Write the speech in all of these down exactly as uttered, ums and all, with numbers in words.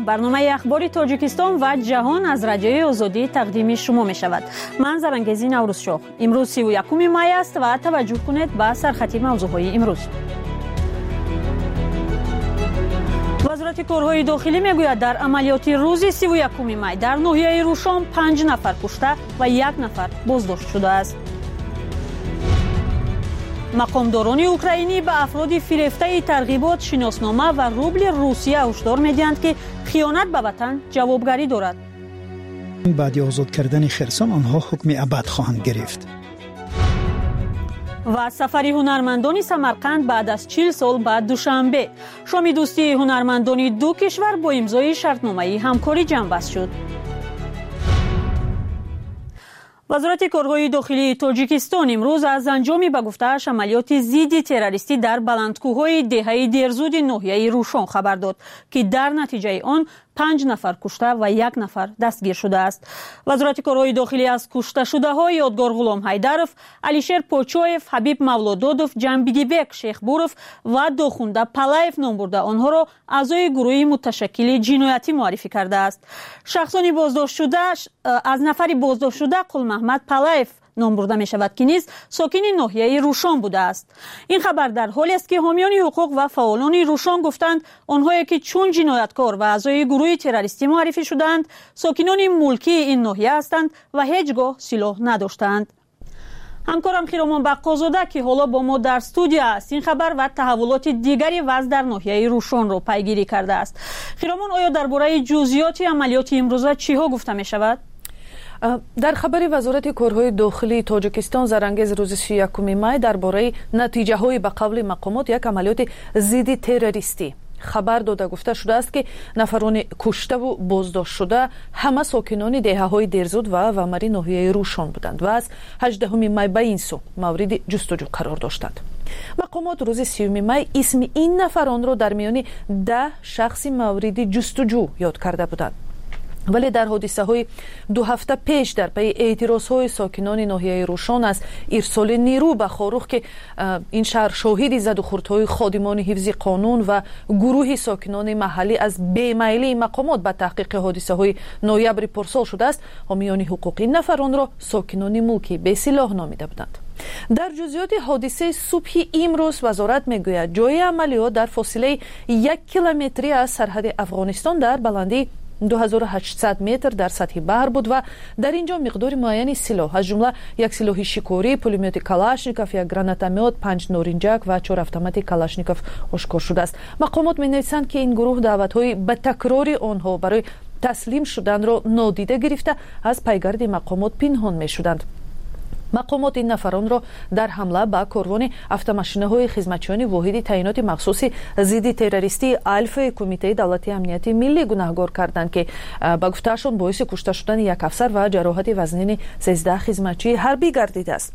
برنامه اخبار تاجیکستان و جهان از رادیوی آزادی تقدیم شما می شود. من زرنگزی نوروزشاه. امروز سی و یکم می است و توجه کنید به سرخطی موضوعهای امروز. وزارت کارهای داخلی میگوید در عملیات روز سی و یکم می در ناحیه روشان پنج نفر کشته و یک نفر بازداشت شده است. مقامداران اوکراینی به افراد فریفته ترغیبات شناسنامه و روبل روسیه هشدار می‌دهند که خیانت به وطن جوابگری دارد. بعد آزاد کردن خرسان آنها حکم ابد خواهند گرفت. و سفر هنرمندان سمرقند بعد از چهل سال بعد دوشنبه شام دوستی هنرمندان دو کشور با امضای شرطنامه همکاری جنببست شد. وزارت کارهای داخلی تاجیکستان امروز از انجام به گفته‌اش عملیات ضد تروریستی در بلندکوه‌های دهه دیرزود ناحیه روشان خبر داد که در نتیجه آن پنج نفر کشته و یک نفر دستگیر شده است. وزارت کارهای داخلی از کشته شده های یادگار غلام حیدرов، علیشیر پوچویف، حبیب مولودودوف، جنبیگیبک شیخبورов و داخونده پالایف نام برده آنها را اعضای گروه متشکل جنایتی معرفی کرده است. شخصانی بازداشت شده از نفری بازداشت شده قل محمد پالایف نام برده می شود که نیز ساکن ناحیه روشان بوده است. این خبر در حالی است که حامیان حقوق و فعالان روشان گفتند آنهایی که چون جنایتکار و اعضای گروه تروریستی معرفی شدند ساکنان ملکی این ناحیه هستند و هیچگاه سلاح نداشتند. همکارم خیرامان بقازاده که حالا با ما در استودیو است این خبر و تحولات دیگری وضع در ناحیه روشان را پیگیری کرده است. خیرامان، آیا درباره جزئیات عملیات امروزه چی ها گفته می شود؟ در خبر وزارت کارهای داخلی تاجیکستان زرانگیز روز سی و یکم می درباره نتیجه های به قول مقامات یک عملیات ضد تروریستی خبر داده گفته شده است که نفران کشته و بازداشت شده همه ساکنان دهه های دیرزود و ومری ناحیه روشان بودند و از هجدهم می به این سو مورد جستجو قرار داشتند. مقامات روز سیوم می اسم این نفران را در میان ده شخص مورد جستجو یاد کرده بودند. ولی در حادثه های دو هفته پیش در پی اعتراض های ساکنان ناحیه روشان از ارسال نیرو به خاروخ که این شهر شاهد زد و خردهای خادمان حفظ قانون و گروه ساکنان محلی از بیمیلی مقامات به تحقیق حادثه های نویبر پارسال شده است، حامیان حقوقی نفران را ساکنان ملکی به سلاح نامیده بودند. در جزئیات حادثه صبح امروز وزارت میگوید جای عملیات در فاصله یک کیلومتری از سرحد افغانستان در بلندی دو هزار و هشتصد متر در سطح بحر بود و در اینجا مقدار معینی سلاح از جمله یک سلاح شکاری، پولومت کلاشنیکوف، یک گرانتومت، پنج نارنجک و چهار اتومات کلاشنیکوف آشکار شده است. مقامات می‌نویسند که این گروه دعوت‌های به تکرار آنها برای تسلیم شدن را نادیده گرفته از پیگرد مقامات پنهان می‌شدند. مقامات این نفران را در حمله به کاروان автомашинаҳои خدمتچیان واحد تعیینات مخصوص ضد تروریستی الفا کمیته دولتی امنیت ملی گناهکار کردند که با گفته‌شان باعث کشته شدن یک افسر و جراحت وزنین سیزده خدمتچی حربی گردیده است.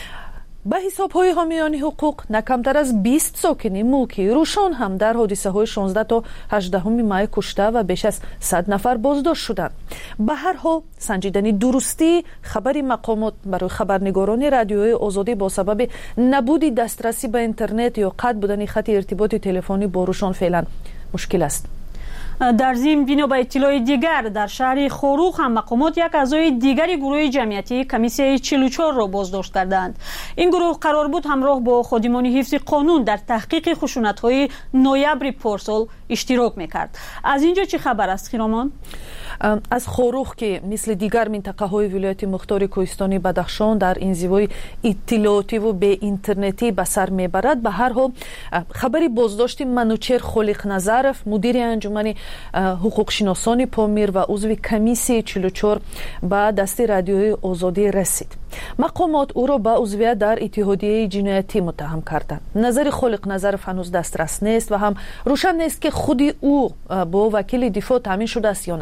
به حساب های حامیان حقوق نکمتر از بیست ساکن ملکی روشان هم در حادثه های شانزده تا هجدهم می کشته و بیش از صد نفر بازداشت شدند. به هر حال سنجیدن درستی خبر مقامات برای خبرنگاران رادیوی آزادی با سبب نبود دسترسی به اینترنت یا قطع بودن خط ارتباط تلفنی با روشان فعلا مشکل است. در ضمن بنا به اطلاع دیگر در شهر خاروخ هم مقامات یک اعضای دیگری گروه جمعیتی کمیسیه چهل و چهار را بازداشت کردند. این گروه قرار بود همراه با خادمان حفظ قانون در تحقیق خشونت‌های نویبر پارسال اشتراک میکرد. از اینجا چه خبر است خیرامان؟ از خاروخ که مثل دیگر منطقه های ولایت مختار کوهستانی بدخشان در انزوای اطلاعاتی و به اینترنتی به سر میبرد، به هر حال خبری بازداشت منوچهر خالق نظرف مدیر انجمن حقوق شناسان پامیر و عضو کمیسیه چهل و چهار به دست رادیوی آزادی رسید. مقامات او را به عضویت در اتحادیه جنایتی متهم کردند. نظر خالق نظرف هنوز دسترس نیست و هم روشن نیست که خودی او با وکیل دفاع تامین شده است یا نه، ولی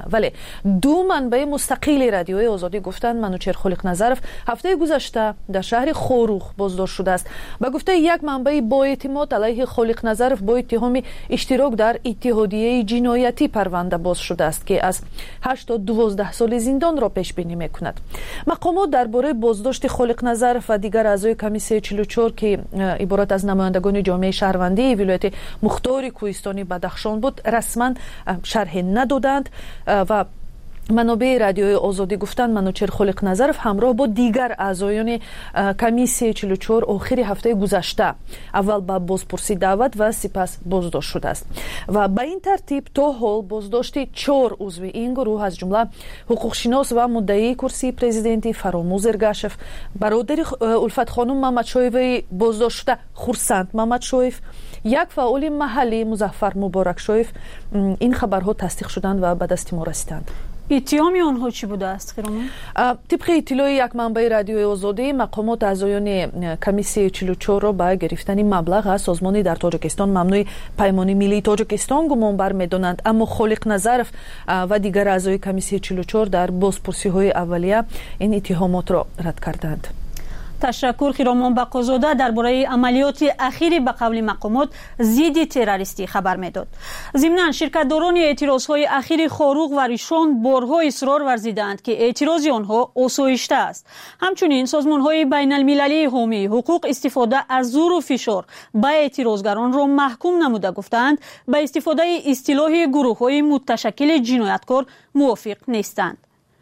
دو منبع مستقل رادیوی آزادی گفتند منوچهر خالق‌نظرов هفته گذشته در شهر خوروخ بازداشت شده است. به گفته یک منبع با اعتماد علیه خالق‌نظرов با اتهام اشتراک در اتحادیه جنایتی پرونده باز شده است که از هشت تا دوازده سال زندان را پیش بینی میکند. مقامات درباره بازداشت خالق‌نظرов و دیگر اعضای کمیسیون چهل و چهار که عبارت از نمایندگان جامعه شهروندی ولایت مختار کوهستانی بدخشان بود رسما شرح ندادند و منابع رادیوی آزادی گفتند منوچهر خالق‌نظرов همراه با دیگر اعضایان کمیسیون چهل و چهار آخر هفته گذشته اول به بازپرسی دعوت و سپس بازداشت شده است و به این ترتیب تا حال بازداشت چهار عضو این گروه از جمله حقوقشناس و مدعی کرسی پرزیدنتی فراموز ارگاشف، برادر الفت خانم محمدشایف بازداشت شده خورسند محمدشایف، یک فعال محلی مظفر مبارکشایف این خبرها تصدیق شدند و به دست ما رسیدند. اتهام آنها چی بوده است خیرمان؟ طبق اطلاع یک منبع رادیوی آزادی مقامات اعضایان کمیسیون چهل و چهار را به گرفتن مبلغ از سازمانی در تاجیکستان ممنوع پیمان ملی تاجیکستان گمان بر می‌دانند، اما خالق‌نظرов و دیگر اعضای کمیسیون چهل و چهار در بازپرسی‌های اولیه این اتهامات را رد کردند. تشکر خیرامان بقازاده درباره عملیات اخیری به قول مقامات ضد تروریستی خبر میداد. ضمناً شرکت‌داران اعتراض‌های اخیر خاروق و ریشان بارها اصرار ورزیدند که اعتراض آنها آسایشته است. همچنین سازمان‌های بین‌المللی حامی حقوق استفاده از زور و فشار به اعتراضگران را محکوم نموده گفتند به استفاده اصطلاح گروه‌های متشکل جنایتکار موافق نیستند.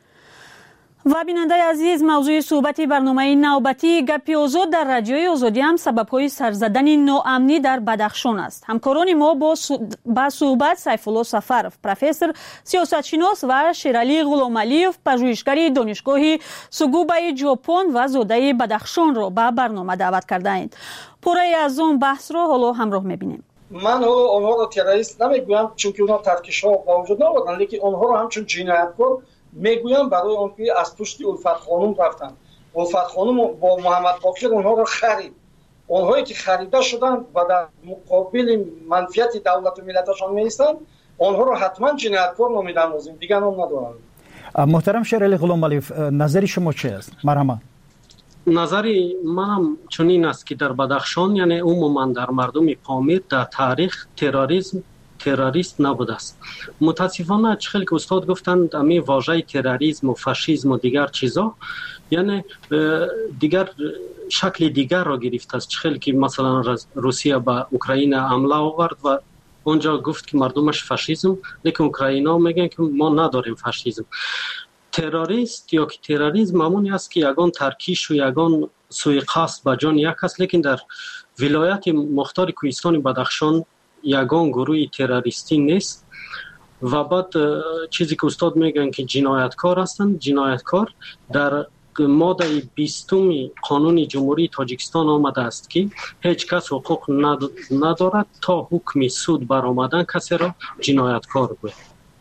و بیننده عزیز، موضوع صحبت برنامه نوبتی گپی آزاد در رادیوی آزادی هم سبب‌های سرزدن ناامنی در بدخشان است. همکاران ما با صحبت سیفالله سفرов پروفسور سیاستشناس و شیرعلی غلامعلیov پژوهشگر دانشگاه سوگوبای ژاپن و زاده بدخشان را به برنامه دعوت کردند. پاره از آن بحث را حالا همراه می‌بینیم. من آنها را تروریست نمیگویم چون که اونها ترکش‌ها با وجود نبودند، لیکن آنها را همچون جنایتکار میگویم برای آنکه از پشت الفت خانم رفتن. الفت خانم با محمد باقر اونها را خرید. اونهایی که خریده شدن و در مقابل منفعت دولت و ملتشان میستن، اونها را حتما جنایتکار نامیدن لازم، دیگه نام ندارن. محترم شیرعلی غلامعلیov، نظر شما چی است؟ مرحبا. نظری منم چنین است که در بدخشان یعنی عموما در مردم پامیر در تاریخ تروریسم تروریست نبوده است. متاسفانه چخیل که استاد گفتند امی واژه تروریسم و فاشیسم و دیگر چیزا یعنی دیگر شکل دیگر را گرفته است. چخیل که مثلا روسیه به اوکراین حمله آورد و اونجا گفت که مردمش فاشیسم، لیکن اوکراینا میگن که ما نداریم فاشیسم. تروریست یا که تروریسم همونی است که یگان ترکیش و یگان سوی قصد به جان یک است، لیکن در ولایت مختار کوهستان بدخشان یگان گروه تروریستی نیست. و بعد چیزی که استاد میگن که جنایتکار هستند، جنایتکار در ماده بیستم قانون جمهوری تاجیکستان آمده است که هیچ کس حقوق ندارد تا حکم سود برآمدن کسی را جنایتکار بود.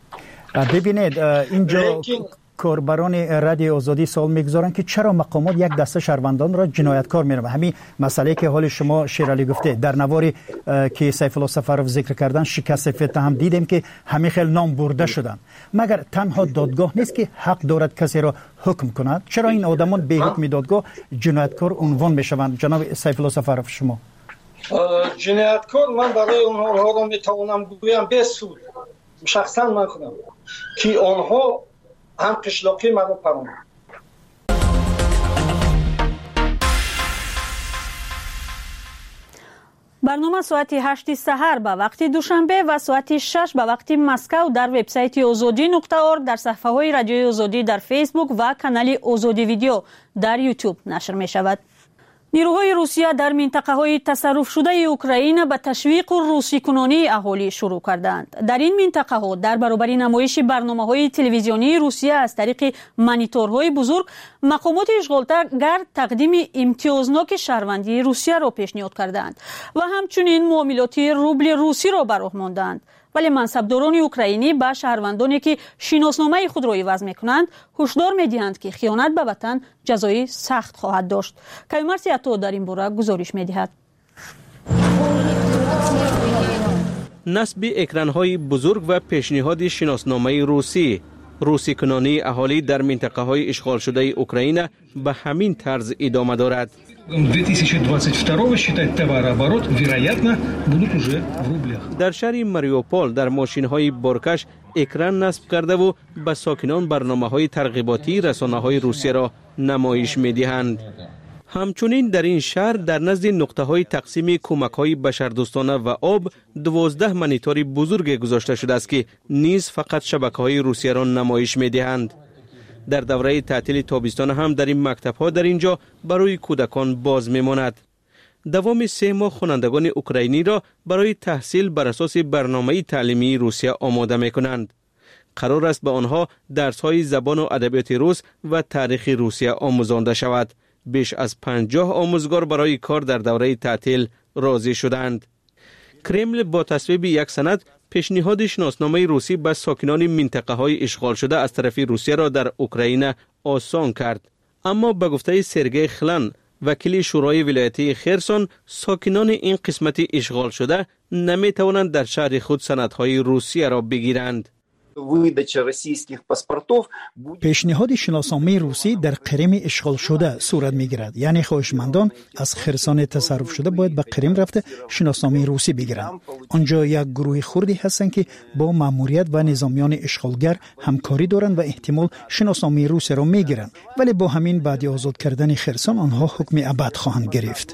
ببینید اینجا کاربران رادیو آزادی سوال میگذارن که چرا مقامات یک دسته شهروندان را جنایتکار می‌دانند. همین مسئله که حال شما شیرعلی گفته در نواری که سیفالله سفرov ذکر کردن شکست فتنه هم دیدیم که همین خیلی نام برده شدن. مگر تنها دادگاه نیست که حق دارد کسی را حکم کند؟ چرا این آدمان به حکم دادگاه جنایتکار عنوان میشوند؟ جناب سیفالله سفرov شما جنایتکار من برای اونها را میتوانم بگویم به سود شخصا من خودم که آنها هم قشلاقی مرا پرانه. برنامه ساعت هشت سحر به وقت دوشنبه و ساعت شش به وقت مسکو در وبسایت آزادی نقطه org، در صفحه های رادیوی آزادی در فیسبوک و کانال آزادی ویدیو در یوتیوب نشر می شود. نیروهای روسیه در منطقه‌های تصرف شده اوکراین به تشویق روسی کنانی اهالی شروع کردند. در این منطقه‌ها در برابر نمایش برنامه‌های تلویزیونی روسیه از طریق مانیتورهای بزرگ، مقامات اشغالگر تقدیم امتیازناک شهروندی روسیه را پیشنهاد کردند و همچنین معاملات روبل روسی را به راه ماندند. ولی منصبداران اوکراینی به شهروندانی که شناسنامه خود را عوض می‌کنند هشدار می‌دهند که خیانت به وطن جزای سخت خواهد داشت. کیومرث عطا در این باره گزارش می‌دهد. نصب اکران‌های بزرگ و پیشنهاد شناسنامه روسی روسی کنانی اهالی در منطقه های اشغال شده اوکراین به همین طرز ادامه دارد. در شهر ماریوپول در ماشین های بارکش اکران نصب کرده و به ساکنان برنامه های ترغیباتی رسانه های روسیه را نمایش می دهند. همچنین در این شهر در نزد نقطه های تقسیم کمک های بشردوستانه و آب دوازده مانیتور بزرگ گذاشته شده است که نیز فقط شبکه های روسیه را نمایش می دهند. در دوره تعطیل تابستان هم در این مکتب ها در اینجا برای کودکان باز می ماند. دوام سه ماه خوانندگان اوکراینی را برای تحصیل بر اساس برنامه تعلیمی روسیه آماده می کنند. قرار است به آنها درس های زبان و ادبیات روس و تاریخ روسیه آموزانده شود. بیش از پنجاه آموزگار برای کار در دوره تعطیل راضی شدند. کرمل با تصویب یک سند پیشنهاد شناسنامه روسی به ساکنان منطقه های اشغال شده از طرف روسیه را در اوکراین آسان کرد. اما به گفته سرگئی خلن، وکیل شورای ولایتی خرسون، ساکنان این قسمت اشغال شده نمی توانند در شهر خود سندهای روسیه را بگیرند. پیشنهاد شناسنامه روسی در قرم اشغال شده صورت میگیرد، یعنی خواهشمندان از خرسان تصرف شده باید به قرم رفته شناسنامه روسی بگیرند. آنجا یک گروه خردی هستند که با ماموریت و نظامیان اشغالگر همکاری دارند و احتمال شناسنامه روسی را میگیرند، ولی با همین بعد آزاد کردن خرسان آنها حکم ابد خواهند گرفت.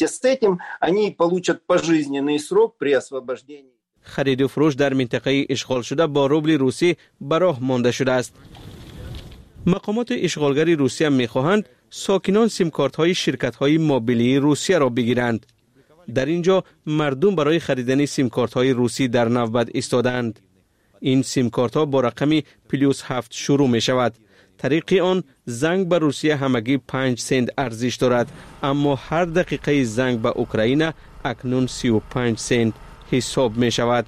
خرید و فروش در منطقه اشغال شده با روبل روسی براه مانده شده است. مقامات اشغالگری روسیه می‌خواهند ساکنان سیم کارت های شرکت های موبیلی روسیه را بگیرند. در اینجا مردم برای خریدن سیم کارت های روسی در نوبت ایستادند. این سیم کارت ها با رقم پلیوس هفت شروع می شود. طریق آن زنگ به روسیه همگی پنج سنت ارزش دارد، اما هر دقیقه زنگ به اوکراین اکنون سی و پنج سنت حساب می شود.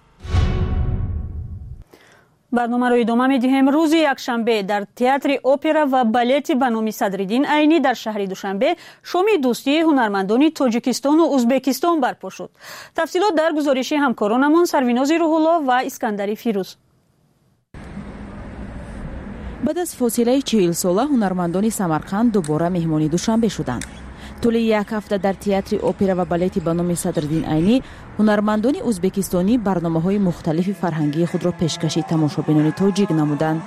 برنامه را ادامه می دهیم. روز یکشنبه در تئاتر اپرا و بالت به نام صدرالدین عینی در شهر دوشنبه شام دوستی هنرمندان تاجیکستان و ازبکستان برپا شد. تفصیلات در گزارش همکارانمان سرویناز روح‌الله و اسکندر فیروز. بعد از فاصله چهل ساله هنرمندان سمرقند دوباره مهمانی دوشنبه شدند. طول یک هفته در تئاتر اپرا و بالت به نام صدرالدین عینی هنرمندان ازبکستانی برنامه‌های مختلف فرهنگی خود را پیشکش تماشابینان تاجیک نمودند.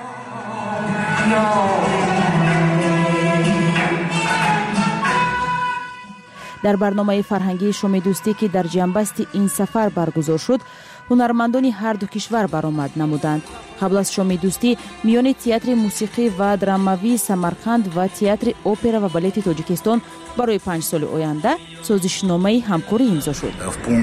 در برنامه فرهنگی شام دوستی که در جنبست این سفر برگزار شد، هنرمندان هر دو کشور برآمد نمودند. قبل از شام دوستی میان تئاتر موسیقی و دراموی سمرقند و تئاتر اپرا و بالت تاجیکستان برای پنج سال آینده سازشنامه همکاری امضا شد.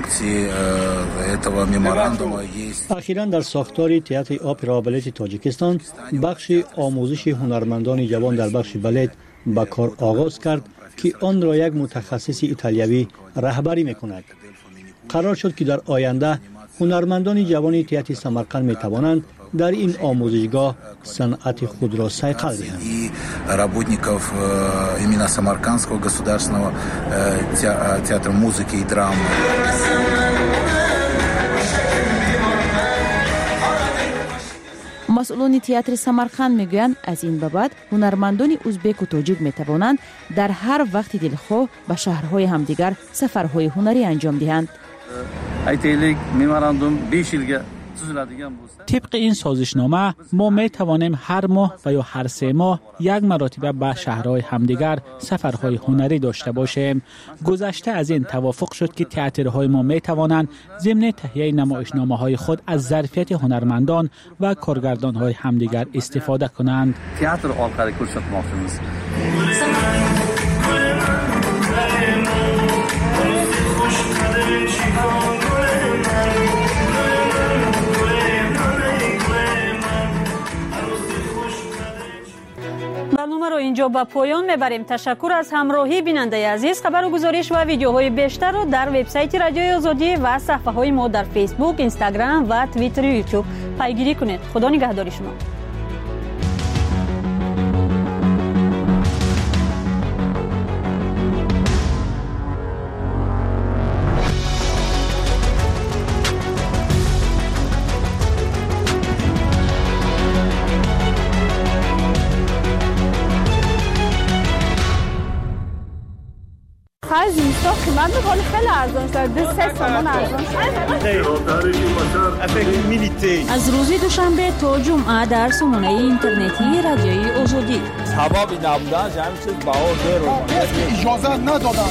اخیراً در ساختار تئاتر اپرا و بالت تاجیکستان بخش آموزش هنرمندان جوان در بخش بالت به کار آغاز کرد که آن را یک متخصص ایتالیایی رهبری می‌کند. قرار شد که در آینده هنرمندان جوان تئاتر سمرقند می توانند در این آموزشگاه صنعت خود را صیقل دهند. работников именно Самаркандского государственного театра музыки и драмы. مسئولان تئاتر سمرقند میگویند از این به بعد هنرمندان ازبک و تاجیک می توانند در هر وقت دلخواه به شهرهای همدیگر سفرهای هنری انجام دهند. طبق این سازشنامه ما می توانیم هر ماه و یا هر سه ماه یک مرتبه به شهرهای همدیگر سفرهای هنری داشته باشیم. گذشته از این توافق شد که تئاترهای ما می توانند ضمن تهیه نمایشنامه‌های خود از ظرفیت هنرمندان و کارگردان‌های همدیگر استفاده کنند. تئاتر orqali ko'rsatmoqchimiz. برنامه رو اینجا به پایان میبریم. تشکر از همراهی بیننده عزیز. خبر و گزارش و ویدیوهای بیشتر رو در وبسایت رادیوی آزادی و صفحه های ما در فیسبوک، اینستاگرام و توییتر و یوتیوب پیگیری کنید. خدا نگهدار شما. خیلی زیستا قیمت میکنه خیلی ارزان شد ده سه سامان ارزان شد. از روز دوشنبه تا جمعه در سامانه اینترنتی رادیوی آزادی سببی نبودن جمع شد بهار در اجازه ندادن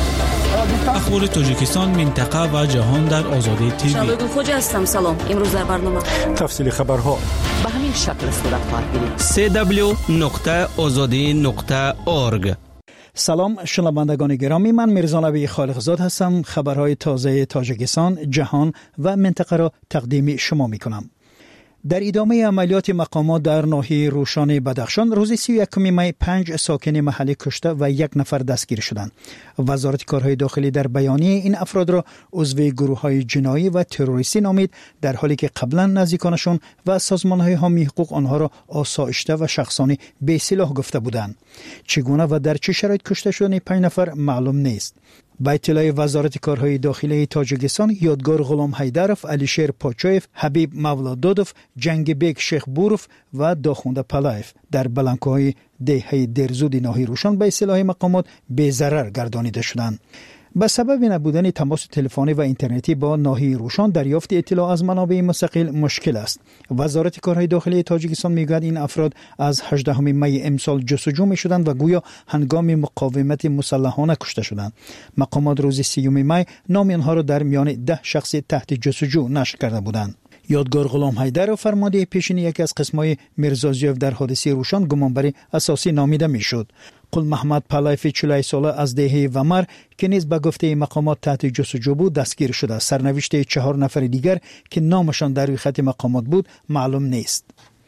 اخبار تاجیکستان منطقه و جهان در آزادی تیوی. شبگون خوجا هستم. سلام. امروز در برنامه تفصیل خبرها به همین شکل صورت خواهد گرفت. سی دبلیو نقطه آزادی نقطه اورگ. سلام شنوندگان گرامی، من میرزا نبی خالقزاد هستم. خبرهای تازه تاجیکستان، جهان و منطقه را تقدیم شما میکنم. در ادامه عملیات مقامات در ناحیه روشان بدخشان روز سی و یکم می پنج ساکن محلی کشته و یک نفر دستگیر شدند. وزارت کارهای داخلی در بیانیه این افراد را عضو گروه‌های جنایی و تروریستی نامید، در حالی که قبلا نزدیکانشان و سازمان‌های حامی حقوق آنها را آسایشته و شخصانه بی سلاح گفته بودند. چگونه و در چه شرایط کشته شدن پنج نفر معلوم نیست. با اطلاع وزارت کارهای داخلی تاجیکستان، یادگار غلام حیدرов، علیشیر پاچویف، حبیب مولادودوف، جنگ بیگ شیخ بوروف و داخونده پلایف در بلنکوهای دهه درزود ناحیه روشان به اصطلاح مقامات بی ضرر گردانیده شدند. به سبب نبودن تماس تلفنی و اینترنتی با ناحیه روشان دریافت اطلاع از منابع مستقل مشکل است. وزارت کارهای داخلی تاجیکستان میگوید این افراد از هجدهم می امسال جستجو می شدند و گویا هنگام مقاومت مسلحانه کشته شدند. مقامات روز سیوم می نام آنها را در میان ده شخص تحت جستجو نشر کرده بودند. یادگار غلام حیدر فرمانده پیشین یکی از قسم‌های میرزازیف در حادثه روشان گمانبری اساسی نامیده میشد. قل محمد پلایف چهل و یک ساله از دهه ومر که نیز به گفته مقامات تحت جستجو بود دستگیر شده. سرنوشت چهار نفر دیگر که نامشان در روی خط مقامات بود معلوم نیست.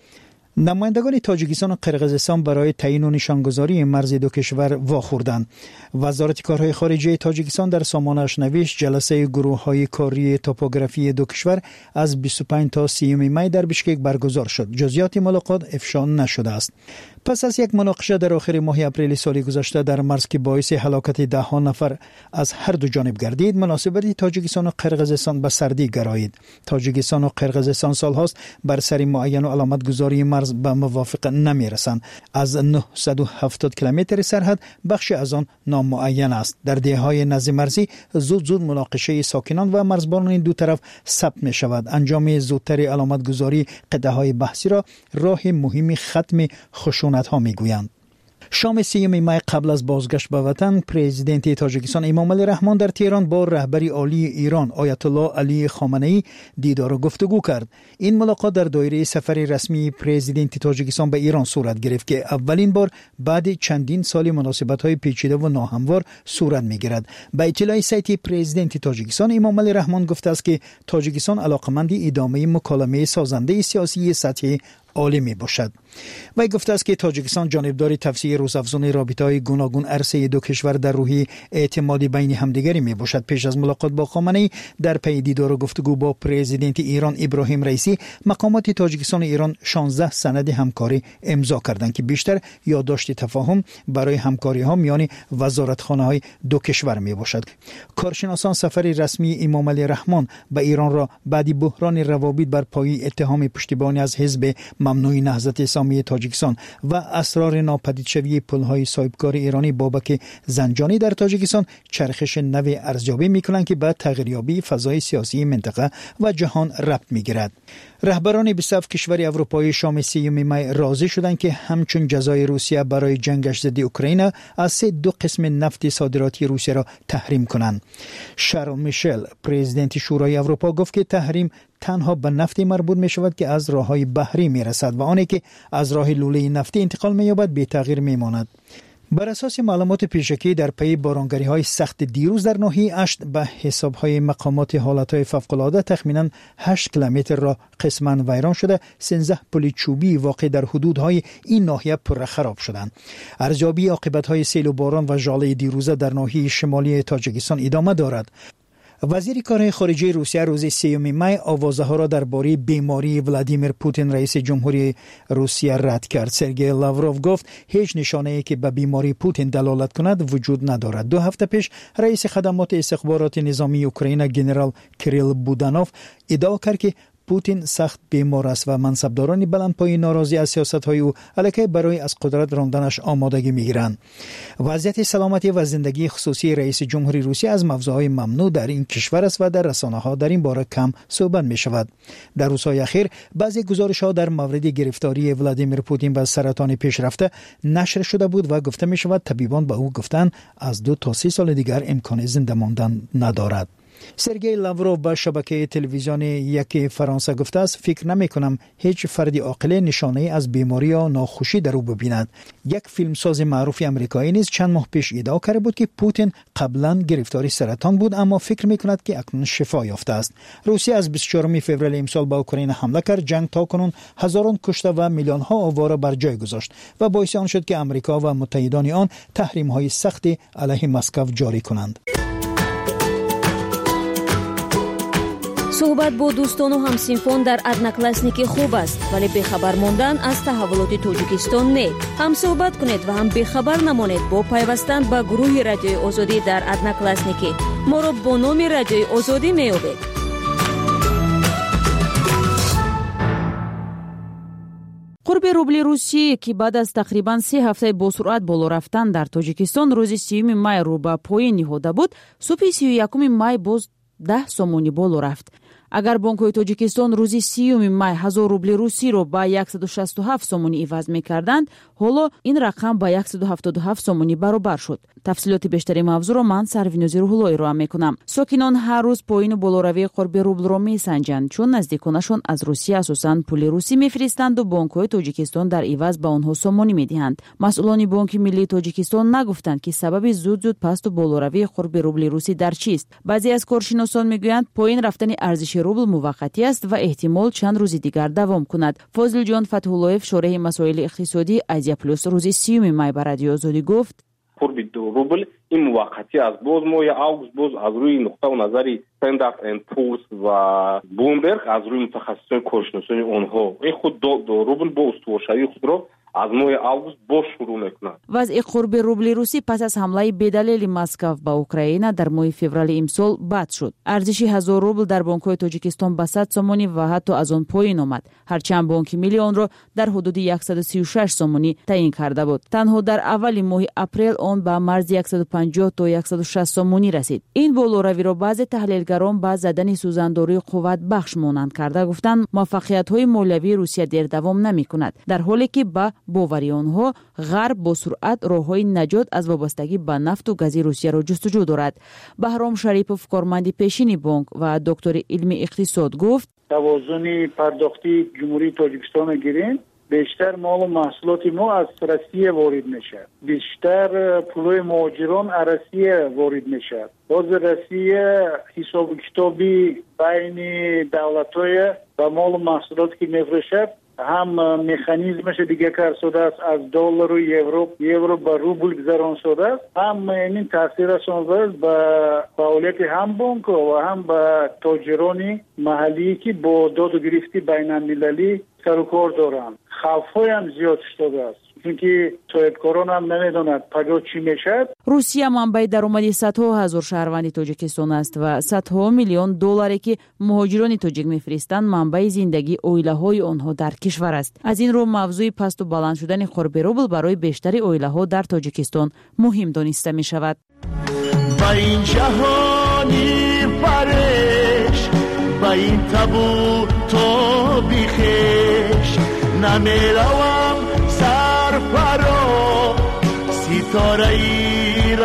نمایندگان تاجیکستان و قرقیزستان برای تعیین و نشانگذاری مرز دو کشور واخوردند. وزارت کارهای خارجه تاجیکستان در سامانه‌اش نوشت جلسه گروه‌های کاری توپوگرافی دو کشور از بیست و پنج تا سی می در بشکک برگزار شد. جزئیات ملاقات افشا نشده است. پس از یک مناقشه در آخر ماه اپریل سال گذشته در مرز که باعث هلاکت ده ها نفر از هر دو جانب گردید، مناسبت تاجیکستان و قرقیزستان به سردی گرایید. تاجیکستان و قرقیزستان سالهاست بر سر معین و علامت گذاری مرز به موافقه نمی رسند. از نهصد و هفتاد کیلومتر سرحد بخش از آن نامعین است. در دهه‌های نزد مرزی زود زود مناقشه ساکنان و مرزبانان این دو طرف ثبت می شود. انجام زودتر علامت گذاری قطعه‌های بحثی را راه مهمی ختم خشونت ها میگویند. شام سیوم می قبل از بازگشت به وطن، پرزیدنت تاجیکستان امام علی رحمان در تهران با رهبر عالی ایران آیت الله علی خامنه‌ای دیدار و گفتگو کرد. این ملاقات در دایره سفر رسمی پرزیدنت تاجیکستان به ایران صورت گرفت که اولین بار بعد چندین سال مناسبت‌های پیچیده و ناهموار صورت می‌گیرد. به اطلاع سایت پرزیدنت تاجیکستان امام علی رحمان گفته است که تاجیکستان علاقمند ادامه مکالمه سازنده سیاسی سطحی عالی می باشد. وی گفته است که تاجیکستان جانبدار تفسیر روزافزون رابطه‌های گوناگون عرصه دو کشور در روحی اعتمادی بین همدیگری می باشد. پیش از ملاقات با خامنه‌ای در پی دیدار و گفتگو با پرزیدنت ایران ابراهیم رئیسی، مقامات تاجیکستان و ایران شانزده سند همکاری امضا کردند که بیشتر یادداشت تفاهم برای همکاری‌ها میان وزارتخانه‌های دو کشور می باشد. کارشناسان سفر رسمی امام علی رحمان به ایران را بعد بحران روابط بر پایه اتهام پشتیبانی از حزب ممنوع نهضت اسلامی تاجیکستان و اسرار ناپدید شوی پل‌های صاحبکار ایرانی بابک زنجانی در تاجیکستان چرخش نو ارزیابی می‌کنند که به تغییریابی فضای سیاسی منطقه و جهان ربط می‌گیرد. رهبران بیست و هفت کشور اروپایی شام سیوم می راضی شدند که همچون جزای روسیه برای جنگش ضد اوکراین از سه دو قسم نفت صادراتی روسیه را تحریم کنند. شارل میشل پرزیدنت شورای اروپا گفت که تحریم تنها به نفت مربوط می شود که از راههای بحری می رسد و آنی که از راه لوله نفتی انتقال می یابد بی تغییر می ماند. بر اساس معلومات پیشکی در پی بارانگری‌های سخت دیروز در ناحیه اشت به حساب‌های مقامات حالت‌های فوق‌العاده تخمیناً هشت کیلومتر را قسماً ویران شده، سیزده پل چوبی واقع در حدودهای این ناحیه پر خراب شدند. ارزیابی عاقبت‌های سیل و باران و ژاله دیروزه در ناحیه شمالی تاجیکستان ادامه دارد. وزیر کارهای خارجه روسیه روز سیوم می آوازه ها را درباره بیماری ولادیمیر پوتین رئیس جمهوری روسیه رد کرد. سرگئی لاوروف گفت هیچ نشانه‌ای که به بیماری پوتین دلالت کند وجود ندارد. دو هفته پیش رئیس خدمات استخبارات نظامی اوکراین ژنرال کریل بودانوف ادعا کرد که پوتین سخت بیمار است و منصبداران بلندپایه ناراضی از سیاست‌های او علیه برای از قدرت راندنش آمادگی می‌گیرند. وضعیت سلامتی و زندگی خصوصی رئیس جمهوری روسیه از موضوعهای ممنوع در این کشور است و در رسانه‌ها در این باره کم صحبت می‌شود. در روزهای اخیر بعضی گزارش‌ها در مورد گرفتاری ولادیمیر پوتین و سرطان پیشرفته نشر شده بود و گفته می‌شود طبیبان به او گفتند از دو تا سه سال دیگر امکان زنده ماندن ندارد. سرگئی لاوروف به شبکه تلویزیونی یک فرانسه گفته است فکر نمی کنم هیچ فردی عاقل نشانه از بیماری یا ناخوشی در او ببیند. یک فیلمساز معروف آمریکایی نیز چند ماه پیش ادعا کرده بود که پوتین قبلا گرفتاری سرطان بود اما فکر می کند که اکنون شفا یافته است. روسیه از بیست و چهارم فوریه امسال به اوکراین حمله کرد. جنگ تا کنون هزاران کشته و میلیون ها آواره بر جای گذاشت و باعث آن شد که آمریکا و متحدان آن تحریم های سختی علیه مسکو جاری کنند. صحبت با دوستان و همسینفون در ادناکلاسنیکی خوب است ولی بخبر ماندن از تحولات توجیکستان نه. هم صحبت کنید و هم بخبر نمانید با پیوستن به گروه رادیوی آزادی در ادناکلاسنیکی. ما را با نام رادیوی آزادی میابید. قرب روبل روسیه که بعد از تقریبا سه هفته با سرعت بالا رفتن در تاجیکستان روز سیوم مای رو به پایین نهاده بود، صبح سی و یکم مای باز ده سومونی بالا رفت. اگر بانک‌های تاجیکستان روزی سیوم مای هزار روبل روسی رو با صد و شصت و هفت سومونی عوض می‌کردند، حالا این رقم با صد و هفتاد و هفت سومونی برابر شد. تفصیلات بیشتری موضوع رو من سروینوزی روح‌اللهی رو می‌کنم. ساکنان هر روز پایین و بالاروی قرب روبل رو می‌سنجند چون نزدیکانشون از روسیه اساساً پول روسی می‌فرستند و بانک‌های تاجیکستان در عوض به آنها سومونی می‌دهند. مسئولان بانک ملی تاجیکستان نگفتند که سبب زود زود پست و بالاروی قرب روبل روسی در چیست. بعضی از کارشناسان می‌گویند پایین رفتن ارزش روبل موقتی است و احتمال چند روز دیگر دوام کند. فاضل جان فتح‌اللهیف شورای مسائل اقتصادی آزیا پلوس روز سیوم مای بر رادیو آزادی گفت قرب دو روبل این موقتی است. باز ماه آگوست باز از روی نقطه و نظری استاندارد اند پورس و بومبرگ از روی متخصصان کارشناسان آنها این خود دو, دو روبل با استوارشوی خود را از ماه آگوست باز شروع میکنند. وضع قرب روبل روسی پس از حمله بدلیل مسکو به اوکراین در ماه فوریه امسال بد شد. ارزش هزار روبل در بانک‌های تاجیکستان به صد سومونی و حتی از آن پایین آمد. هرچند بانک ملی آن را در حدود صد و سی و شش سومونی تعیین کرده بود. تنها در اول ماه اپریل آن به مرز صد و پنجاه تا صد و شصت سومونی رسید. این بالاروی را بعضی تحلیلگران با زدن سوزانداری قوت بخش مانند کرده گفتند موفقیت‌های مولوی روسیه در دوام نمی‌کند، در حالی که با باوری آنها غرب با سرعت راه‌های نجات از وابستگی به نفت و گاز روسیه را جستجو دارد. بهرام شریپوف کارمند پیشین بانک و دکتر علمی اقتصاد گفت توازن پرداختی جمهوری تاجیکستان گیریم بیشتر مال و محصولات ما از روسیه وارد میشه. بیشتر پولای مهاجران از روسیه وارد میشه. باز روسیه حساب و کتابی بین دولت‌های و مال و محصولات که میفروشه هم مکانیزمش دیگه کار شده است، از دلار و یورو یورو به روبل گذران شده است. هم این تاثیر شده به فعالیت هم بانک و هم به تاجران محلی که با داد و گرفتی بین المللی سر و کار دارند. خوف‌های هم زیاد شده است چونکه صاحبکاران هم نمیدونند پگاه چی میشه. روسیه منبع درآمدی صدها هزار شهروند تاجیکستان است و صدها میلیون دلاری که مهاجران تاجیک میفرستند منبع زندگی عائله‌های آنها در کشور است. از این رو موضوع پست و بلند شدن قرب روبل برای بیشتر عائله‌ها در تاجیکستان مهم دانسته می شود. با این جهانی فرش با این تابو تو بیخش نمیروم سرفرا ستاره ای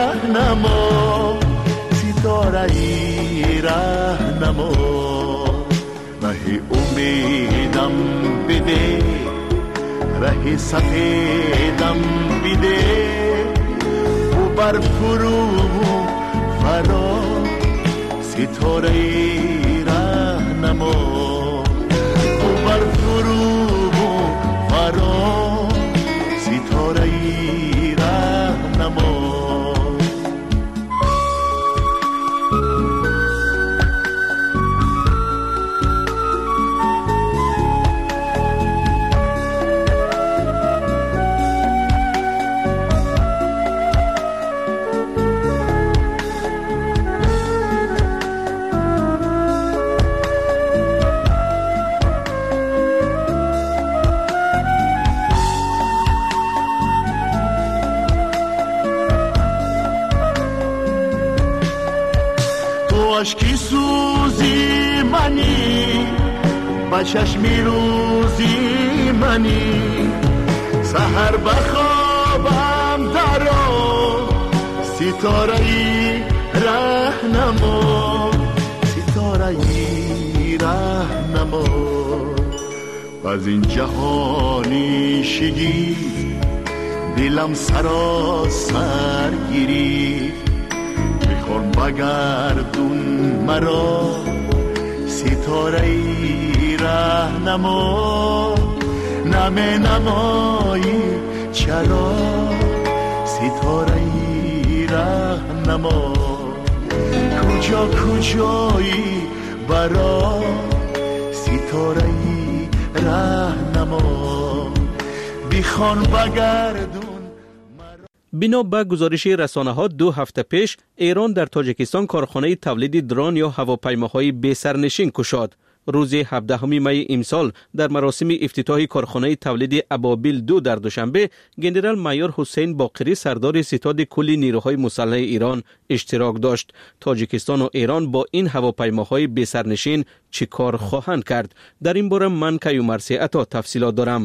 راهنما ستاره ای راهنما راه امیدم بده راه سفیدم بده و بر فرو فرا ستاره ای راهنما و بر فرو فرا ستاره ای راهنما. با اشکی سوزی منی با چشمی روزی منی سحر بخوابم درو ستاره ای رهنما ستاره ای رهنما از این جهانی شگی دلم سراسر گیری میخوام بگردون مرا ستاره ای رهنما نمه نمایی چرا ستاره ای رهنما کجا کجایی برا ستاره ای رهنما بیخوان بگردون. بنا به گزارش رسانه‌ها دو هفته پیش ایران در تاجیکستان کارخانه تولید درون یا هواپیماهای بی سرنشین گشود. روز هفدهم می امسال در مراسم افتتاح کارخانه تولید ابابیل دو در دوشنبه گنرال مایور حسین باقری سردار ستاد کل نیروهای مسلح ایران اشتراک داشت. تاجیکستان و ایران با این هواپیماهای بی سرنشین چه کار خواهند کرد؟ در این باره من کیومرثی عطا تفصیلات دارم.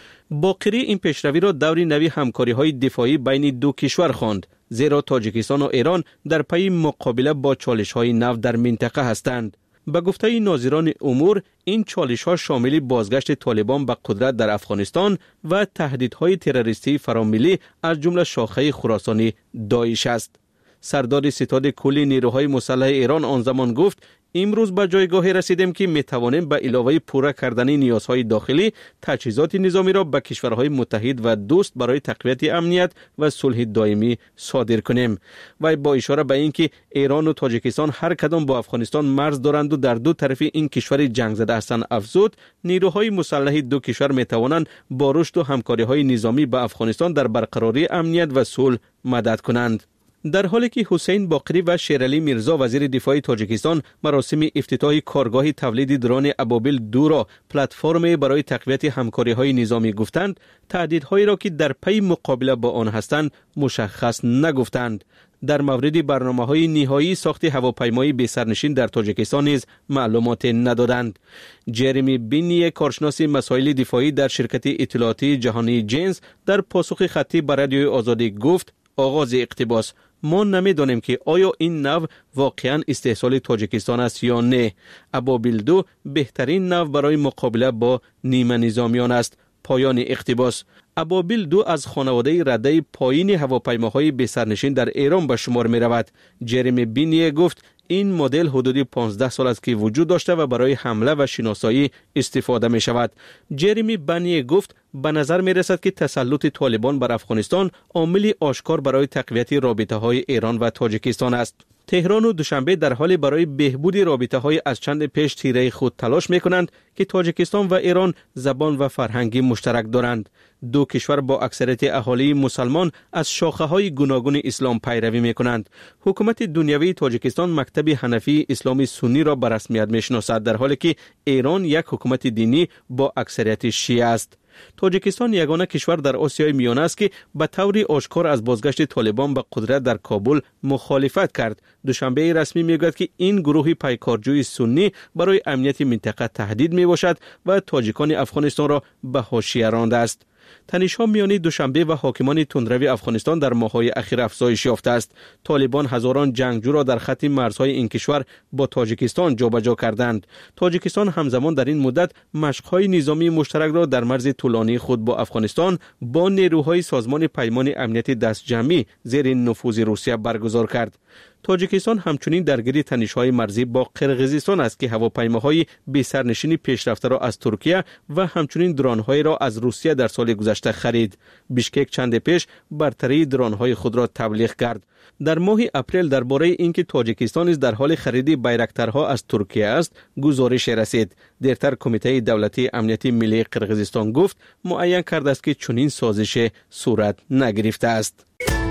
باقری این پیشروی را دوری نوی همکاری های دفاعی بین دو کشور خواند، زیرا تاجیکستان و ایران در پی مقابله با چالش های نو در منطقه هستند. به گفته ناظران امور این چالش ها شامل بازگشت طالبان به قدرت در افغانستان و تهدیدهای تروریستی فراملی از جمله شاخه خراسانی داعش است. سردار ستاد کل نیروهای مسلح ایران آن زمان گفت امروز به جایگاهی رسیدیم که می توانیم به علاوه پورا کردن نیازهای داخلی تجهیزات نظامی را به کشورهای متحد و دوست برای تقویت امنیت و صلح دائمی صادر کنیم. و با اشاره به اینکه ایران و تاجیکستان هر کدام با افغانستان مرز دارند و در دو طرف این کشور جنگ زده هستند افزود، نیروهای مسلح دو کشور می توانند با رشد و همکاری های نظامی به افغانستان در برقراری امنیت و صلح مدد کنند. در حالی که حسین باقری و شیرعلی میرزا وزیر دفاع تاجیکستان مراسم افتتاح کارگاه تولید درون ابابیل دو را پلتفرم برای تقویت همکاری‌های نظامی گفتند، تهدیدهایی را که در پی مقابله با آن هستند مشخص نگفتند. در مورد برنامه‌های نهایی ساخت هواپیمای بی سرنشین در تاجیکستان نیز معلومات ندادند. جرمی بینی کارشناس مسائل دفاعی در شرکت اطلاعاتی جهانی جنس در پاسخ خطی به رادیوی آزادی گفت آغاز اقتباس: ما نمیدانیم که آیا این نو واقعا استحصال تاجیکستان است یا نه. ابابیل دو بهترین نو برای مقابله با نیمه نظامیان است. پایان اقتباس. ابابیل دو از خانواده رده پایین هواپیماهای بی سرنشین در ایران به شمار می رود. جرمی بینی گفت این مدل حدود پانزده سال است که وجود داشته و برای حمله و شناسایی استفاده می شود. جرمی بینی گفت به نظر می رسد که تسلط طالبان بر افغانستان عامل آشکار برای تقویت رابطه های ایران و تاجیکستان است. تهران و دوشنبه در حال برای بهبود رابطه های از چند پیش تیره خود تلاش می کنند که تاجیکستان و ایران زبان و فرهنگی مشترک دارند. دو کشور با اکثریت اهالی مسلمان از شاخه های گوناگون اسلام پیروی می کنند. حکومت دنیوی تاجیکستان مکتب حنفی اسلامی سنی را به رسمیت می شناسد، در حالی که ایران یک حکومت دینی با اکثریت شیعه است. تاجیکستان یگانه کشور در آسیای میانه است که به طور آشکار از بازگشت طالبان به قدرت در کابل مخالفت کرد. دوشنبه رسمی میگوید که این گروه پیکارجوی سنی برای امنیت منطقه تهدید می باشد و تاجیکان افغانستان را به حاشیه رانده است. تنش‌ها میان دوشنبه و حاکمان تندروی افغانستان در ماه‌های اخیر افزایش یافته است. طالبان هزاران جنگجو را در خط مرزهای این کشور با تاجیکستان جابجا کردند. تاجیکستان همزمان در این مدت مشق‌های نظامی مشترک را در مرز طولانی خود با افغانستان با نیروهای سازمان پیمان امنیت دستجمعی زیر نفوذ روسیه برگزار کرد. تاجیکستان همچنین درگیر تنش‌های مرزی با قرقیزستان است که هواپیماهای بی سرنشین پیشرفته را از ترکیه و همچنین درون‌های را از روسیه در سال گذشته خرید. بیشکک چند پیش برتری درون‌های خود را تبلیغ کرد. در ماه اپریل درباره اینکه تاجیکستان در حال خرید بیرکترها از ترکیه است گزارش رسید. دیرتر کمیته دولتی امنیتی ملی قرقیزستان گفت معین کرده است که چنین سازش صورت نگرفته است.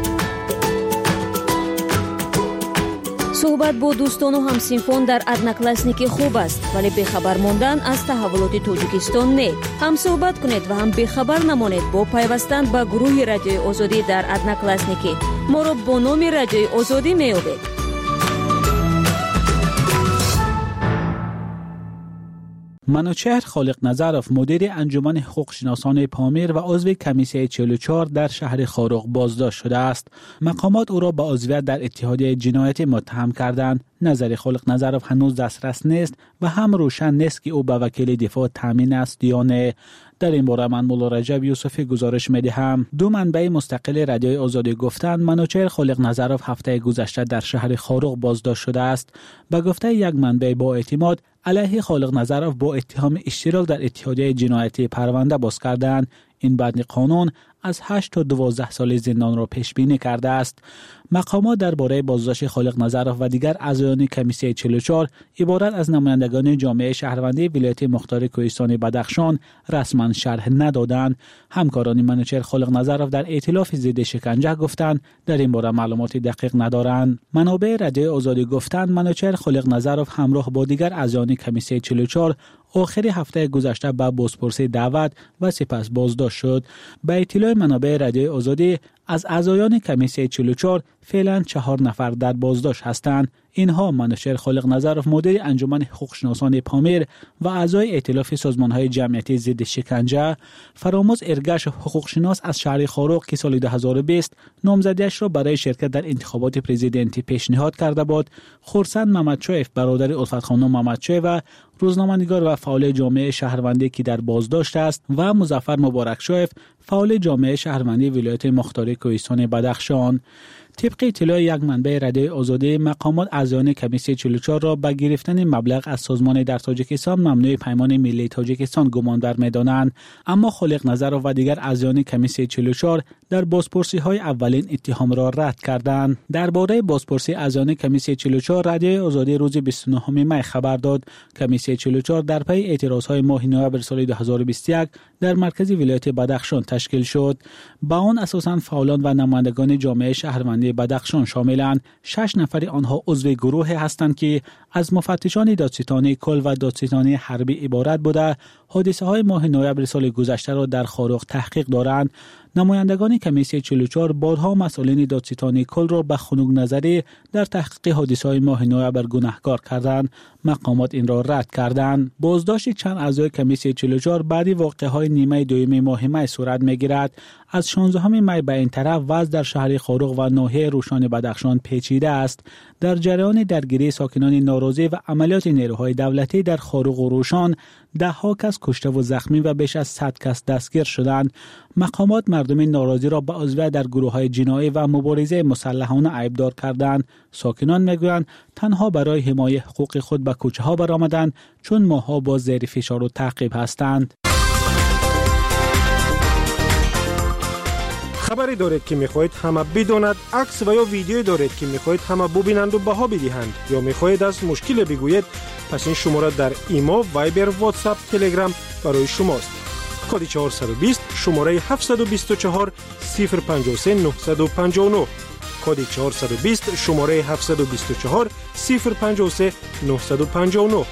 صحبت با دوستان و همسینفون در ادناکلاسنیکی خوب است، ولی بخبر ماندن از تحولات تاجیکستان نه. هم صحبت کنید و هم بخبر نمانید با پیوستن به گروه رادیوی آزادی در ادناکلاسنیکی. ما را با نام رادیوی آزادی میابید. منوچهر خالق نظرов مدیر انجمن حقوق شناسان پامیر و عضو کمیسیون چهل و چهار در شهر خاروق بازداشت شده است. مقامات او را به عضویت در اتحادیه جنایتی متهم کردند. نظر خالق نظرов هنوز دسترس نیست و هم روشن نیست که او به وکیل دفاع تامین است یا نه. در این باره من مولا رجب یوسفی گزارش می‌دهم. دو منبع مستقل رادیوی آزادی گفتند منوچهر خالق نظرов هفته گذشته در شهر خاروق بازداشت شده است. به گفته یک منبع با اعتماد علیه خالق نظرов با اتهام اشتراک در اتحادیه جنایتی پرونده باز کردند. این بند قانون از هشت تا دوازده سال زندان را پیش بینی کرده است. مقامات درباره بازداشت خالق نظرов و دیگر اعضایان کمیسیون چهل و چهار عبارت از نمایندگان جامعه شهروندی ولایت مختار کوهستان بدخشان رسما شرح ندادند. همکاران منوچهر خالق نظرов در ائتلاف ضد شکنجه گفتند در این باره معلومات دقیق ندارند. منابع رادیو آزادی گفتند منوچهر خالق نظرов همراه با دیگر اعضایان کمیسیون چهل و چهار آخر هفته گذشته به بازپرسی دعوت و سپس بازداشت شد. به اطلاع منابع رادیو آزادی از اعضایان کمیسیون چهل و چهار فعلا چهار نفر در بازداشت هستند. اینها منوچهر خالق نظرов مدیر انجمن حقوق شناسان پامیر و اعضای ائتلاف سازمان‌های جمعیتی ضد شکنجه، فراموز ارگش حقوق شناس از شهر خاروق که سال دو هزار و بیست نامزدیش را برای شرکت در انتخابات پرزیدنتی پیشنهاد کرده بود، خورسند محمدشایف برادر الفت خانم محمدشایف و روزنامه‌نگار و فعال جامعه شهروندی که در بازداشت است و مظفر مبارکشایف فعال جامعه شهروندی ولایت مختار کوهستان بدخشان. طبق اطلاع یک منبع رادیو آزادی مقامات اعضایان کمیسیون چهل و چهار را به گرفتن مبلغ از سازمان در تاجیکستان ممنوع پیمان ملی تاجیکستان گمانبر می‌دانند، اما خالق نظرov و دیگر اعضایان کمیسیون چهل و چهار در بازپرسی‌های اولین اتهام را رد کردند. درباره بازپرسی اعضایان کمیسیون چهل و چهار رادیو آزادی روز بیست و نهم می خبر داد. کمیسیون چهل و چهار در پی اعتراض‌های ماه نوامبر سال دو هزار و بیست و یک در مرکز ولایت بدخشان تشکیل شد. با آن اساساً فعالان و نمایندگان جامعه شهروندی بدخشان شاملند. شش نفر آنها عضو گروه هستند که از مفتشان دادستانی کل و دادستانی حربی عبارت بوده حادثه های ماه نوامبر سال گذشته را در خاروق تحقیق دارند. نمایندگان کمیسیون چهل و چهار بارها مسئولین دادستانی کل را به خنک نظری در تحقیق حادثه های ماه نوامبر گناهکار کردند. مقامات این را رد کردند. بازداشت چند اعضای کمیسیون چهل و چهار بعد واقعه های نیمه دوم ماه می صورت میگیرد. از شانزدهم می به این طرف وضع در شهر خاروق و ناحیه روشان بدخشان پیچیده است. در جریان درگیری ساکنان ناراضی و عملیات نیروهای دولتی در خاروق و روشان ده ها کس کشته و زخمی و بیش از صد کس دستگیر شدند. مقامات مردم ناراضی را به عضویت در گروه‌های جنایی و مبارزه مسلحانه عیبدار کردند. ساکنان میگویند تنها برای حمایت حقوق خود به کوچه‌ها برآمدند چون ماها با زیر فشار و تعقیب هستند. خبری دارید که میخواهید همه بداند، عکس و یا ویدیویی دارید که میخواهید همه ببینند و بها بدهند یا میخواهید از مشکل بگویید، پس این شماره در ایمو، وایبر، واتساپ، تلگرام برای شماست. کد چهارصد و بیست شماره هفتصد و بیست و چهار صفر پنجاه و سه نهصد و پنجاه و نه. کد چهارصد و بیست شماره هفتصد و بیست و چهار صفر پنجاه و سه نهصد و پنجاه و نه.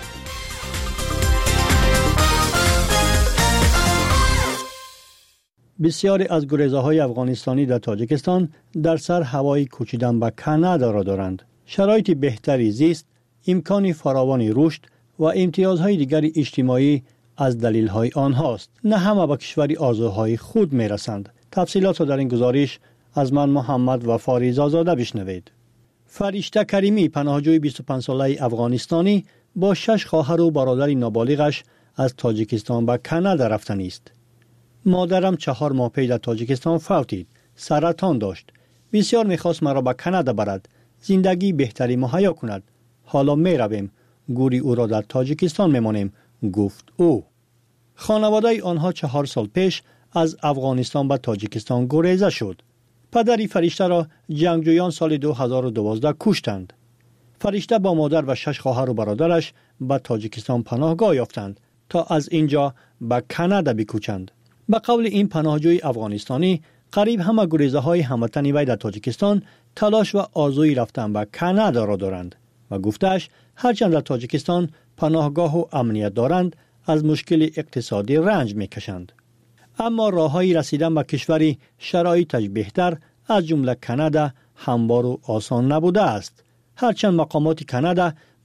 بسیاری از گریزه‌های افغانستانی در تاجیکستان در سر هوای کوچیدن به کانادا را دارند. شرایط بهتری زیست، امکان فراوانی رشد و امتیازهای دیگر اجتماعی از دلیل‌های آنهاست. نه همه به کشوری آرزوهای خود می‌رسند. تفصیلات را در این گزارش از من محمد و فاریز آزاده بشنوید. فرشته کریمی پناهجوی بیست و پنج ساله افغانستانی با شش خواهر و برادر نابالغش از تاجیکستان به کانادا رفتنی است. مادرم چهار ماه پیش در تاجیکستان فوتید. سرطان داشت. بسیار میخواست مرا به کانادا برد. زندگی بهتری مهیا کند. حالا می رویم. گوری او را در تاجیکستان میمانیم، گفت او. خانواده آنها چهار سال پیش از افغانستان به تاجیکستان گریزه شد. پدری فرشته را جنگجویان سال دو هزار و دوازده کشتند. فرشته با مادر و شش خواهر و برادرش به تاجیکستان پناهگاه یافتند تا از اینجا به کانادا بکوچند. به قول این پناهجوی افغانستانی، قریب همه گریزه های هموطنی وی در تاجیکستان تلاش و آرزوی رفتن به کانادا را دارند و گفتش هرچند در تاجیکستان پناهگاه و امنیت دارند، از مشکل اقتصادی رنج میکشند. اما راههای رسیدن به کشوری شرایطش بهتر از جمله کانادا هموار و آسان نبوده است. هرچند مقامات کانادا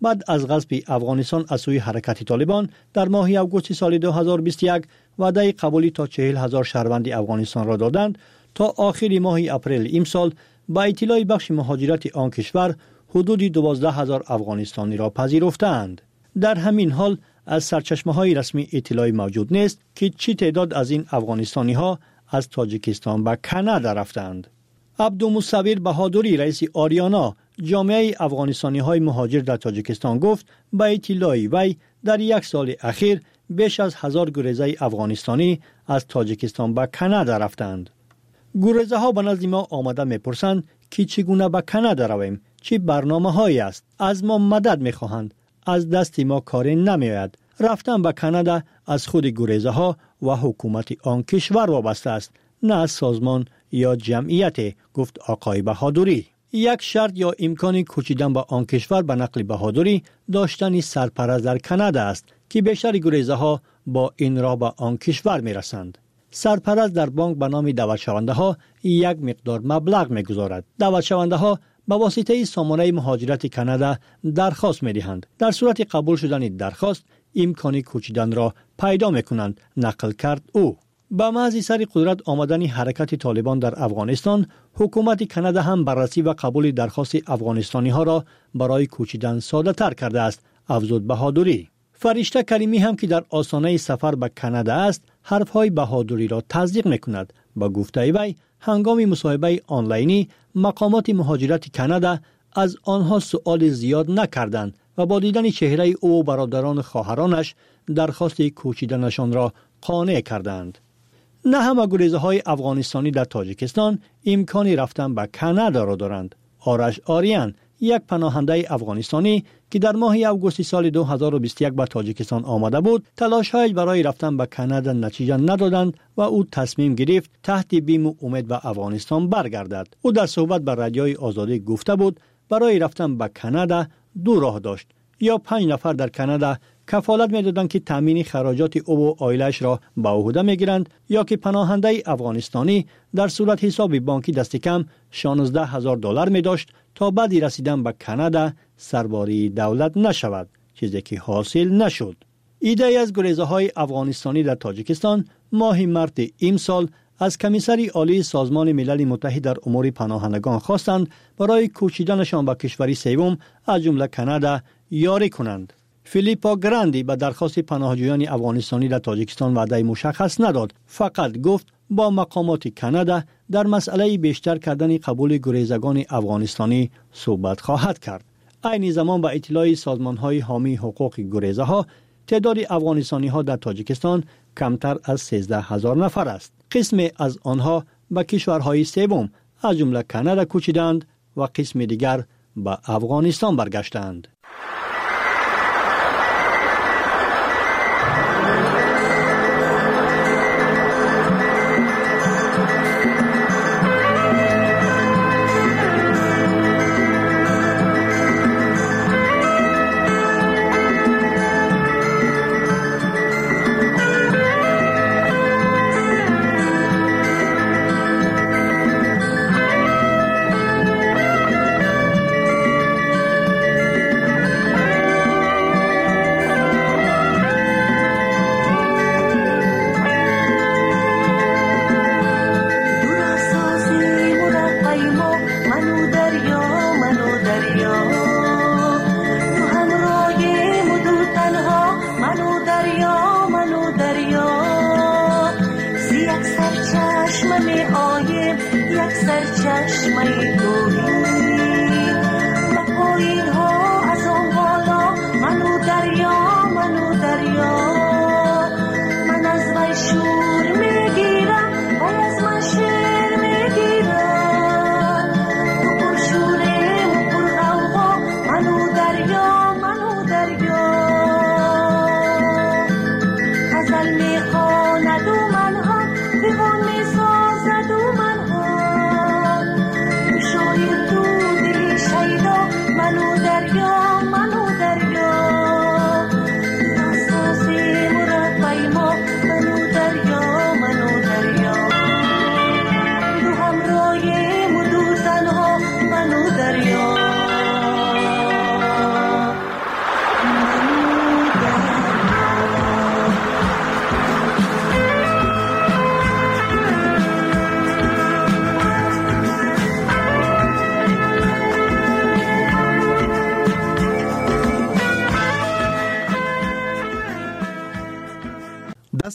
بعد از غصب افغانستان از سوی حرکت طالبان در ماه اوگوست سال دو هزار و بیست و یک وعده قبولی تا چهل هزار شهروند افغانستان را دادند تا آخر ماه اپریل امسال با اطلاع بخش مهاجرت آن کشور حدود دوازده هزار افغانستانی را پذیرفتند. در همین حال از سرچشمه‌های رسمی اطلاعی موجود نیست که چی تعداد از این افغانستانی‌ها از تاجیکستان به کانادا رفتند. عبدالمصور بهادری رئیس آریانا جامعه افغانستانی‌های مهاجر در تاجیکستان گفت با اطلاع وی در یک سال اخیر بیش از هزار گریزه افغانستانی از تاجیکستان به کانادا رفتند. گریزه ها به نزد ما آمده میپرسند که چگونه به کانادا رویم، چه برنامه هایی است، از ما مدد میخواهند، از دست ما کاری نمیآید. رفتن به کانادا از خود گریزه ها و حکومت آن کشور وابسته است، نه از سازمان یا جمعیت، گفت آقای بهادری. یک شرط یا امکان کوچیدن به آن کشور به نقل بهادری داشتن سرپرست در کانادا است که بیشتر گریزه ها با این راه به آن کشور میرسند. سرپرست در بانک به نام دعوت شونده ها یک مقدار مبلغ میگذارد. دعوت شونده ها به واسطه سامانه مهاجرت کانادا درخواست میدهند. در صورت قبول شدن درخواست امکان کوچیدن را پیدا میکنند، نقل کرد او. با محض سر قدرت آمدن حرکت طالبان در افغانستان، حکومت کانادا هم بررسی و قبول درخواست افغانستانی ها را برای کوچیدن ساده تر کرده است، افزود بهادری. فرشته کریمی هم که در آستانه سفر به کانادا است، حرفهای بهادری را تصدیق میکند. با گفته وی هنگام مصاحبه آنلاینی مقامات مهاجرت کانادا از آنها سؤال زیاد نکردند و با دیدن چهره او و برادران خواهرانش درخواست کوچیدنشان را قانع کردند. نه همه گریزه های افغانستانی در تاجیکستان امکان رفتن به کانادا را دارند. آرش آریان، یک پناهنده افغانستانی که در ماه اوگوست سال دو هزار و بیست و یک به تاجیکستان آمده بود، تلاش‌هایش برای رفتن به کانادا نتیجه ندادند و او تصمیم گرفت تحت بیم و امید به افغانستان برگردد. او در صحبت با رادیوی آزادی گفته بود برای رفتن به کانادا دو راه داشت: یا پنج نفر در کانادا کفالت می‌دادند که تامین خراجات او و عائله‌اش را به عهده می‌گیرند، یا که پناهنده افغانستانی در صورت حساب بانکی دست کم شانزده هزار دلار می‌داشت تا بعد رسیدن به کانادا سرباری دولت نشود، چیزی که حاصل نشد. ایده از گریزه‌های افغانستانی در تاجیکستان ماه مارس امسال از کمیسر عالی سازمان ملل متحد در امور پناهندگان خواستند برای کوچیدنشان به کشوری سوم از جمله کانادا یاری کنند. فیلیپا گراندی به درخواست پناهجویان افغانستانی در تاجیکستان وعده مشخص نداد، فقط گفت با مقامات کانادا در مسئله بیشتر کردن قبول گریزگان افغانستانی صحبت خواهد کرد. عین زمان با اطلاع سازمان‌های حامی حقوق گریزه ها، تعداد افغانستانی ها در تاجیکستان کمتر از سیزده هزار نفر است. قسم از آنها به کشورهای سوم از جمله کانادا کوچیدند و قسم دیگر به افغانستان برگشتند. You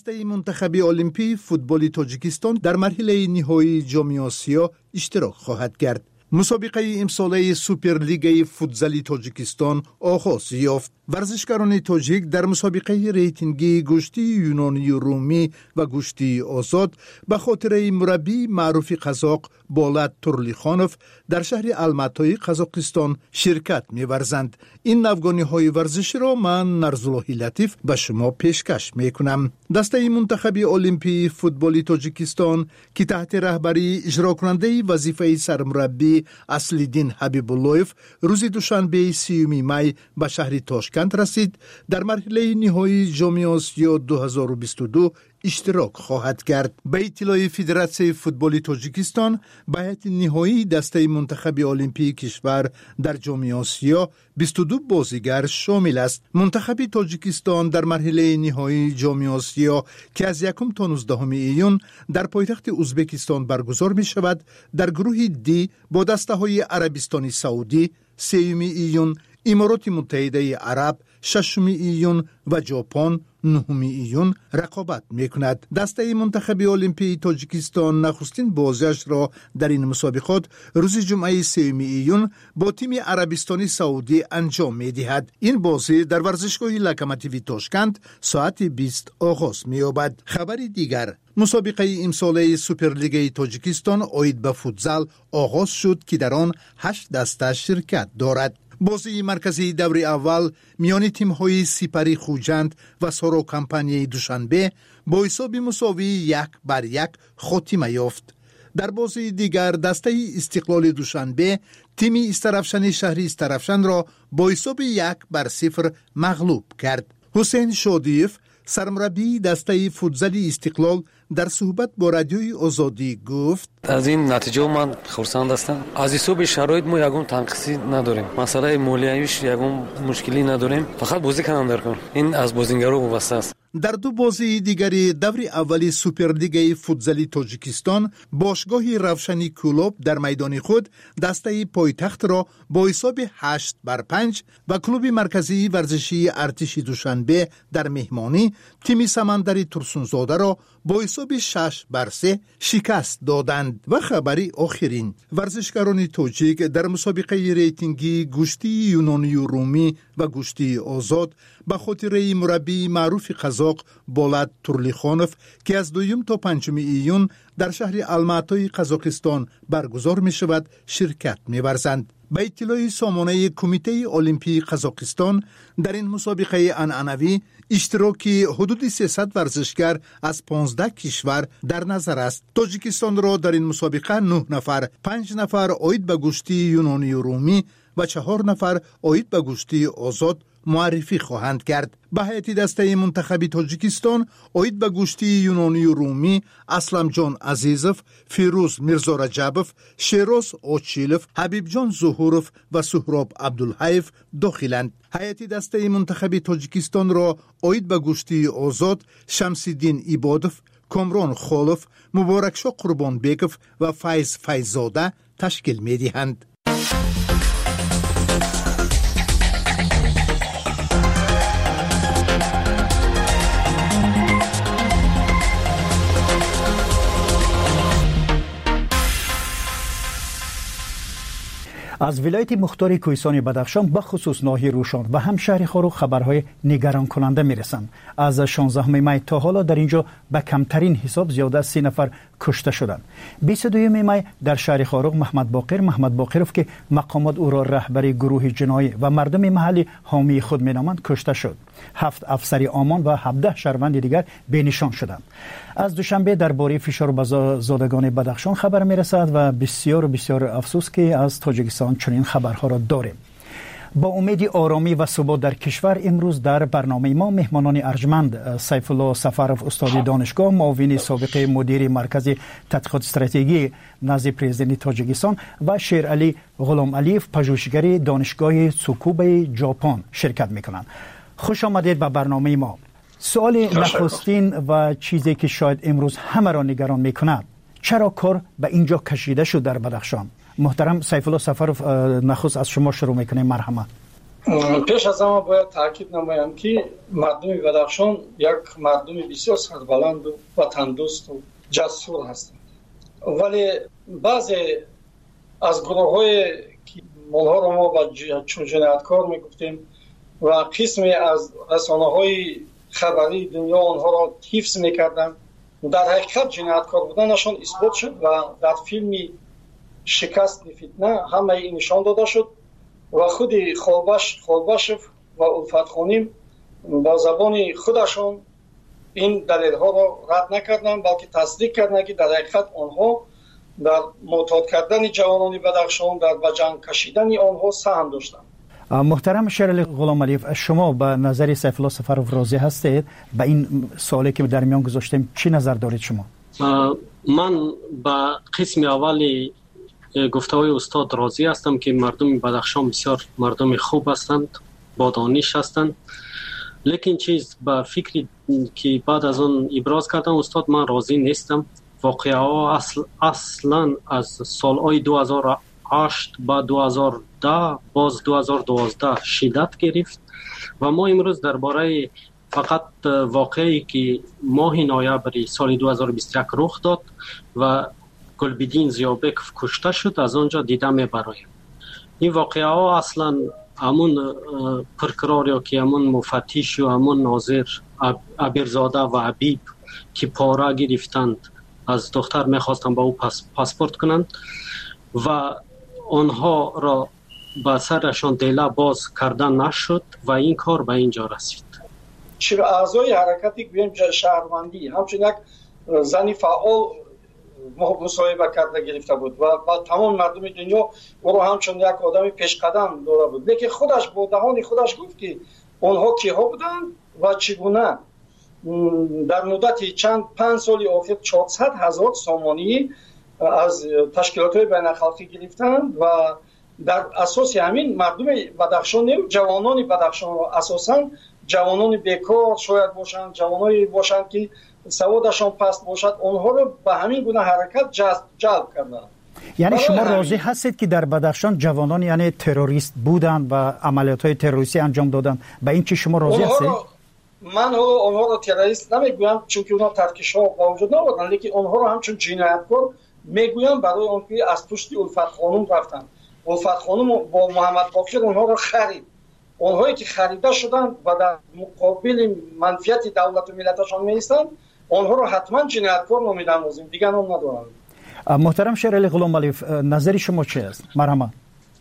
دسته منتخب المپی فوتبال تاجیکستان در مرحله نهایی جام آسیا اشتراک خواهد کرد. مسابقه امساله سوپرلیگ فوتزال تاجیکستان آغاز یافت. ورزشکاران تاجیک در مسابقه ریتینگی گوشتی یونانی و رومی و گوشتی آزاد به خاطر مربی معروف قزاق بولات تورلیخانوف در شهر الماتای قزاقستان شرکت می‌ورزند. این نوگانی‌های ورزشی را من نرزالله لطیف به شما پیشکش می‌کنم. دسته منتخب المپی فوتبال تاجیکستان که تحت رهبری اجرا کننده وظیفه سرمربی اصل‌الدین حبیب اللهیف روز دوشنبه سیوم می به شهر تاشکند رسید، در مرحله نهایی جام آسیا دو هزار و بیست و دو اشتراک خواهد کرد. به اطلاع فدراسیون فوتبال تاجیکستان، به هیئت نهایی دسته منتخب المپی کشور در جام آسیا بیست و دو بازیگر شامل است. منتخب تاجیکستان در مرحله نهایی جام آسیا که از یکم تا نوزدهم ایون در پایتخت ازبکستان برگزار می شود، در گروه دی با دسته های عربستان سعودی سوم ایون، امارات متحده عرب ششم ایون و ژاپن نهم ایون رقابت میکند. دسته منتخب المپی تاجیکستان نخستین بازیش را در این مسابقات روز جمعه سوم ایون با تیم عربستانی سعودی انجام میدهد. این بازی در ورزشگاه لوکوموتیو تاشکند ساعت بیست آغاز مییابد. خبر دیگر، مسابقه امساله سوپرلیگ تاجیکستان عاید به فوتزال آغاز شد که در آن هشت دسته شرکت دارد. بازی مرکزی دور اول میان تیم‌های سپری خوجند و سارو کمپانی دوشنبه با حساب مساوی یک بر یک خاتمه یافت. در بازی دیگر دسته استقلال دوشنبه تیم استرافشن شهری استرافشن را با حساب یک بر صفر مغلوب کرد. حسین شادیف سرمربی دسته فوتزال استقلال در صحبت با رادیوی آزادی گفت: از این نتیجه من خرسند هستم. از حساب شرایط ما یگون تنقیصی نداریم، مسئله مالیاییش یگون مشکلی نداریم، فقط بازی کنم در کن. این از بازیگرا وابسته است. در دو بازی دیگری دور اولی سوپرلیگ فوتزال تاجیکستان باشگاه روشنی کلوب در میدان خود دسته پایتخت را با حساب هشت بر پنج و کلوب مرکزی ورزشی ارتش دوشنبه در مهمانی تیم سمندری ترسونزاده را با حساب شش بر سه شکست دادند. و خبری آخرین، ورزشکاران تاجیک در مسابقه ریتینگی گوشتی یونانی و رومی و گوشتی آزاد به خاطر مربی معروف قزاق بولات تورلیخانوف که از دوم تا پنجم ایون در شهر الماتای قزاقستان برگزار می شود شرکت می ورزند. به اطلاع سامانه کمیته المپی قزاقستان، در این مسابقه عنعنوی اشتراکی حدود سیصد ورزشگر از پانزده کشور در نظر است. تاجیکستان را در این مسابقه نه نفر، پنج نفر عاید به گوشتی یونانی و رومی و چهار نفر عاید به گوشتی آزاد معرفی خواهند کرد. به هیئت دسته منتخب تاجیکستان عاید به گوشتی یونانی و رومی اسلم جان عزیزوف، فیروز میرزا رجبوف، شیروز اوچیلوف، حبیب جان ظهوروف و سهراب عبدالحیف داخلند. هیئت دسته منتخب تاجیکستان را عاید به گوشتی آزاد شمس‌الدین عبادوف، کامران خالوف، مبارکشاه قربانبیکوف و فیض فیضزاده تشکیل می‌دهند. از ولایت مختار کوهستان بدخشان به خصوص ناحیه روشان و هم شهر خاروق خبرهای نگران کننده میرسند. از شانزدهم می تا حالا در اینجا به کمترین حساب زیاده از سی نفر کشته شدند. بیست و دوم می در شهر خاروق محمد باقر محمد باقرов که مقامات او را رهبر گروه جنایی و مردم محلی حامی خود مینامند کشته شد. هفت افسر آمان و هفده شهروند دیگر بینشان شدند. از دوشنبه درباره فشار بر زادگان بدخشان خبر میرسد و بسیار بسیار افسوس که از تاجیکستان چنین خبرها را داریم. با امید آرامی و ثبات در کشور امروز در برنامه ما مهمانان ارجمند سیف الله سفرов استاد دانشگاه، معاون سابق مدیر مرکز تحقیقات استراتژی نزد پرزیدنت تاجیکستان و شیرعلی غلام علیف پژوهشگر دانشگاه تسوکوبه ژاپن شرکت میکنند. خوش آمدید به برنامه ما. سوال نخستین و چیزی که شاید امروز همه را نگران میکند، چرا کار به اینجا کشیده شد در بدخشان؟ محترم سیف الله سفرов، نخست از شما شروع میکنیم. مرحمت. پیش از همه باید تاکید نمایم که مردم بدخشان یک مردم بسیار سربلند و وطن دوست و جسور هستند، ولی بعضی از گروه های که اونها را ما چون جنایتکار میگفتیم و قسمی از رسانه های خبری دنیا آنها را حفظ میکردن، در حقیقت جنایتکار بودنشان اثبات شد و در فیلم شکست فتنه همه این نشان داده شد و خود خالباش خالباشف و الفت خانیم با زبان خودشان این دلیل ها را رد نکردند، بلکه تصدیق کردند که در حقیقت آنها در معتاد کردن جوانان بدخشان، در به جنگ کشیدن آنها سهم داشتند. محترم شیرعلی غلامعلی، شما به نظر سیف الله سفرов راضی هستید؟ به این سوالی که در میان گذاشتیم چی نظر دارید شما؟ من با قسم اولی گفته‌های استاد راضی هستم که مردم بدخشان بسیار مردم خوب هستند، با دانش هستند، لیکن چیز با فکری که بعد از اون ابراز کردن استاد من راضی نیستم. واقعه ها اصل اصلا از سالهای دو هزار و هشت با دو هزار و ده باز دو هزار و دوازده شدت گرفت و ما امروز درباره فقط واقعی که ماه نوامبر سال دو هزار و بیست و یک رخ داد و گلبدین زیابکف کشته شد از آنجا دیده میبرایم. این واقعه ها اصلا همون پرکرار یا که همون مفتیش و همون ناظر عبیرزاده و عبیب که پاره گرفتند از دختر میخواستند با او پاس پاسپورت کنند و آنها را به سرشان دیله باز کردن نشد و این کار به اینجا رسید. چرا اعضای حرکتی که بیم شهروندی همچون یک زنی فعال مصاحبه کرده گرفته بود و با تمام مردم دنیا او رو همچون یک آدم پیش قدم داره بود، لیکن خودش با دهان خودش گفت که اونها کیها بودن و چگونه در مدت چند پنج سال اخیر چهارصد هزار سامانی از تشکیلات های بین الخلقی گرفتند و در اساس همین مردم بدخشان نیم جوانان بدخشان را اساسا جوانان بیکار شاید باشند، جوانایی باشند که سوادشان پست باشد، اونها رو به همین گونه حرکت جذب جلب کردند. یعنی شما راضی هستید که در بدخشان جوانان یعنی تروریست بودند و عملیات های تروریستی انجام دادند؟ به این چی شما راضی هستید؟ من اونها رو تروریست نمیگویم چون که اونها ترکش ها با وجود نبودند، لیکن اونها رو همچون جنایتکار میگویم برای اون که از پشت الفت خانم رفتن. الفت خانم با محمد باقر اونها رو خرید. اونهایی که خریده شدن و در مقابل منفعت دولت و ملتشان میستند اونها رو حتما جنایتکار نامیدن لازم، دیگه نام ندارند. محترم شیرعلی غلامعلی، نظر شما چی است؟ مرحبا.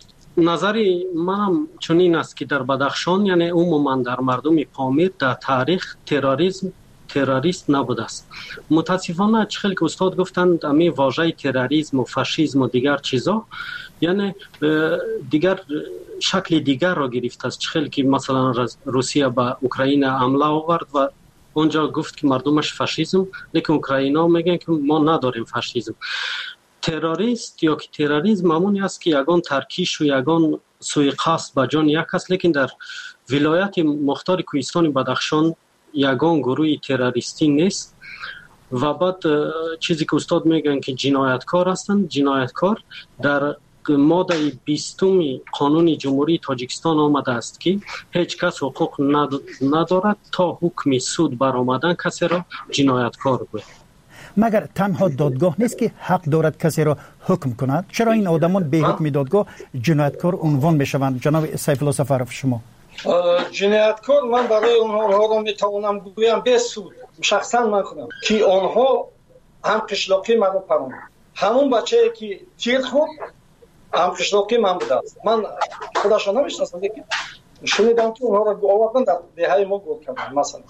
نظری منم چنین است که در بدخشان یعنی عموما در مردم پامیر در تاریخ تروریسم تروریست نبوده است. متاسفانه چخیل که استاد گفتند امی واژه تروریسم و فاشیسم و دیگر چیزا یعنی دیگر شکل دیگر را گرفته است. چخیل که مثلا روسیه به اوکراین حمله آورد و اونجا گفت که مردمش فاشیسم، لیکن اوکراینا میگن که ما نداریم فاشیسم. تروریست یا که تروریسم همونی است که یگان ترکیش و یگان سوی قصد به جان یک است، لیکن در ولایت مختار کوهستان بدخشان یگان گروه تروریستی نیست. و بعد چیزی که استاد میگن که جنایتکار هستند، جنایتکار در ماده بیستم قانون جمهوری تاجیکستان آمده است که هیچ کس حقوق ندارد تا حکم سود برآمدن کسی را جنایتکار گوید. مگر تنها دادگاه نیست که حق دارد کسی را حکم کند؟ چرا این آدمان به حکم دادگاه جنایتکار عنوان میشوند؟ جناب سیف الله سفرov شما جنایتکار من برای اونها را میتوانم گویم به سود شخصا من خودم که آنها هم قشلاقی من رو پرام همون بچه‌ای که تیر خود هم قشلاقی من بوده است. من خودشان نمیشناسم لیکن شنیدم که اونها را آوردن در دهه ما گفت کردن. مثلا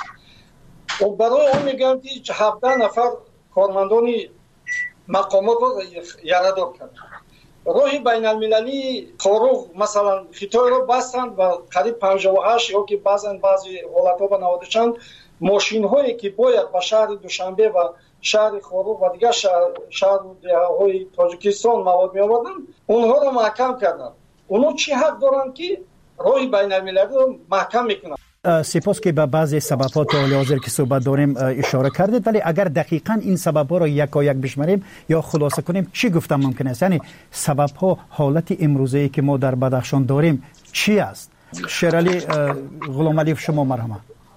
و برای اون میگم که هفده نفر کارمندان مقامات رو یاددار کردن. راهی بین المللی خاروق مثلا خطای رو بستند و قریب پنجاه و هشت یا که بعضن بعضی حالت ها به نود و چند ماشین هایی که باید به شهر دوشنبه و شهر خاروق و دیگر شهر, شهر های تاجیکستان مواد می آوردن اونها رو محکم کردن. اونها چی حق دارن که راهی بین المللی رو محکم میکنن؟ سپاس که به بعضی سبب‌ها تا حال حاضر که صحبت داریم اشاره کردید، ولی اگر دقیقاً این سبب‌ها را یک یک بشماریم یا خلاصه کنیم چی گفتم ممکن است؟ یعنی سبب‌ها حالت امروزی که ما در بدخشان داریم چی است؟ شیرالی غلام علی شما مرحمه.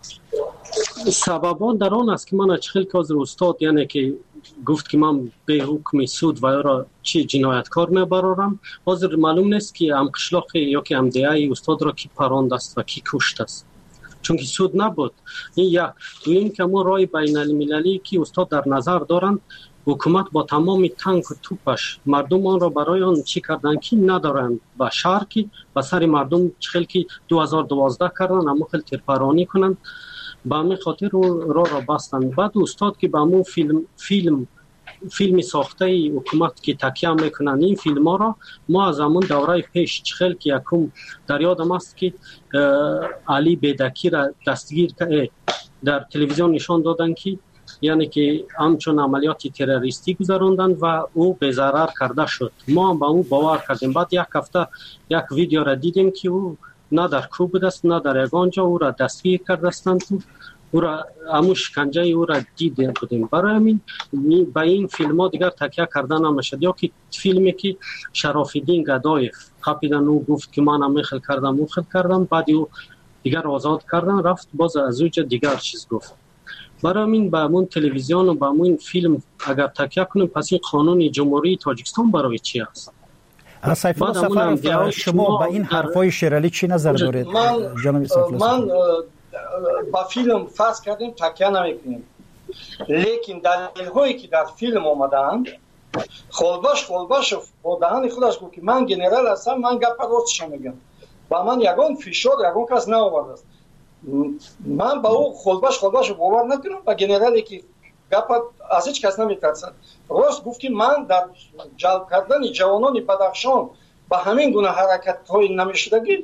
سببان در آن است که من چخیل که از استاد یعنی که گفت که من به حکم سود و یا را چی جنایتکار میبرارم، حاضر معلوم نیست که ام قشلاق یا که ام دیای استاد را کی پراند است و کی کشت است، چون که سود نبود. این یک دویم که ما رای بین المللی که استاد در نظر دارند، حکومت با تمام تانک و توپش مردم آن را برای آن چی کردن که ندارند و شهر که به سر مردم چخیل که دو هزار و دوازده کردن اما خیلی ترپرانی کنند با همین خاطر رو را را بستند. بعد استاد که با همون فیلم فیلم فیلمی ساخته حکومت که تکیه میکنن این فیلم ها را ما از همون دوره پیش چخیل که یکم در یادم است که علی بیدکی را دستگیر در تلویزیون نشان دادن که یعنی که همچون عملیات تروریستی گذراندند و او به ضرر کرده شد. ما هم با او باور کردیم. بعد یک هفته یک ویدیو را دیدیم که او نه در کوب است نه در یگانجا او را دستگیر کرده استند، او را همون شکنجه او را دیده بودیم. برای همین با این فیلم ها دیگر تکیه کردن نمیشد. یا که فیلمی که شراف‌الدین گدایف خپیدن او گفت که من هم میخل کردم او خل کردم، بعد او دیگر آزاد کردن رفت باز از اوج دیگر چیز گفت. برای همین با همون تلویزیون و با همون فیلم اگر تکیه کنیم پس این قانون جمهوری تاجیکستان برای چی است؟ سیف الله سفرов شما با این حرفای شیرالی چی نظر دارید؟ من من با فیلم فرض کردیم تکیه نمیکنیم، لیکن دلیل هایی که در فیلم آمدند خولباش خولباش با دهان خودش گفت که من گنرال هستم، من گپ راستش میگم و من یگان فشار یگان کس نآورده است. من با او خولباش خولباش باور نکنم و گنرالی که گپ از هیچ کس نمیترسد. راست گفت که من در جلب کردن جوانان بدخشان با همین گونه حرکت های نمیشدگی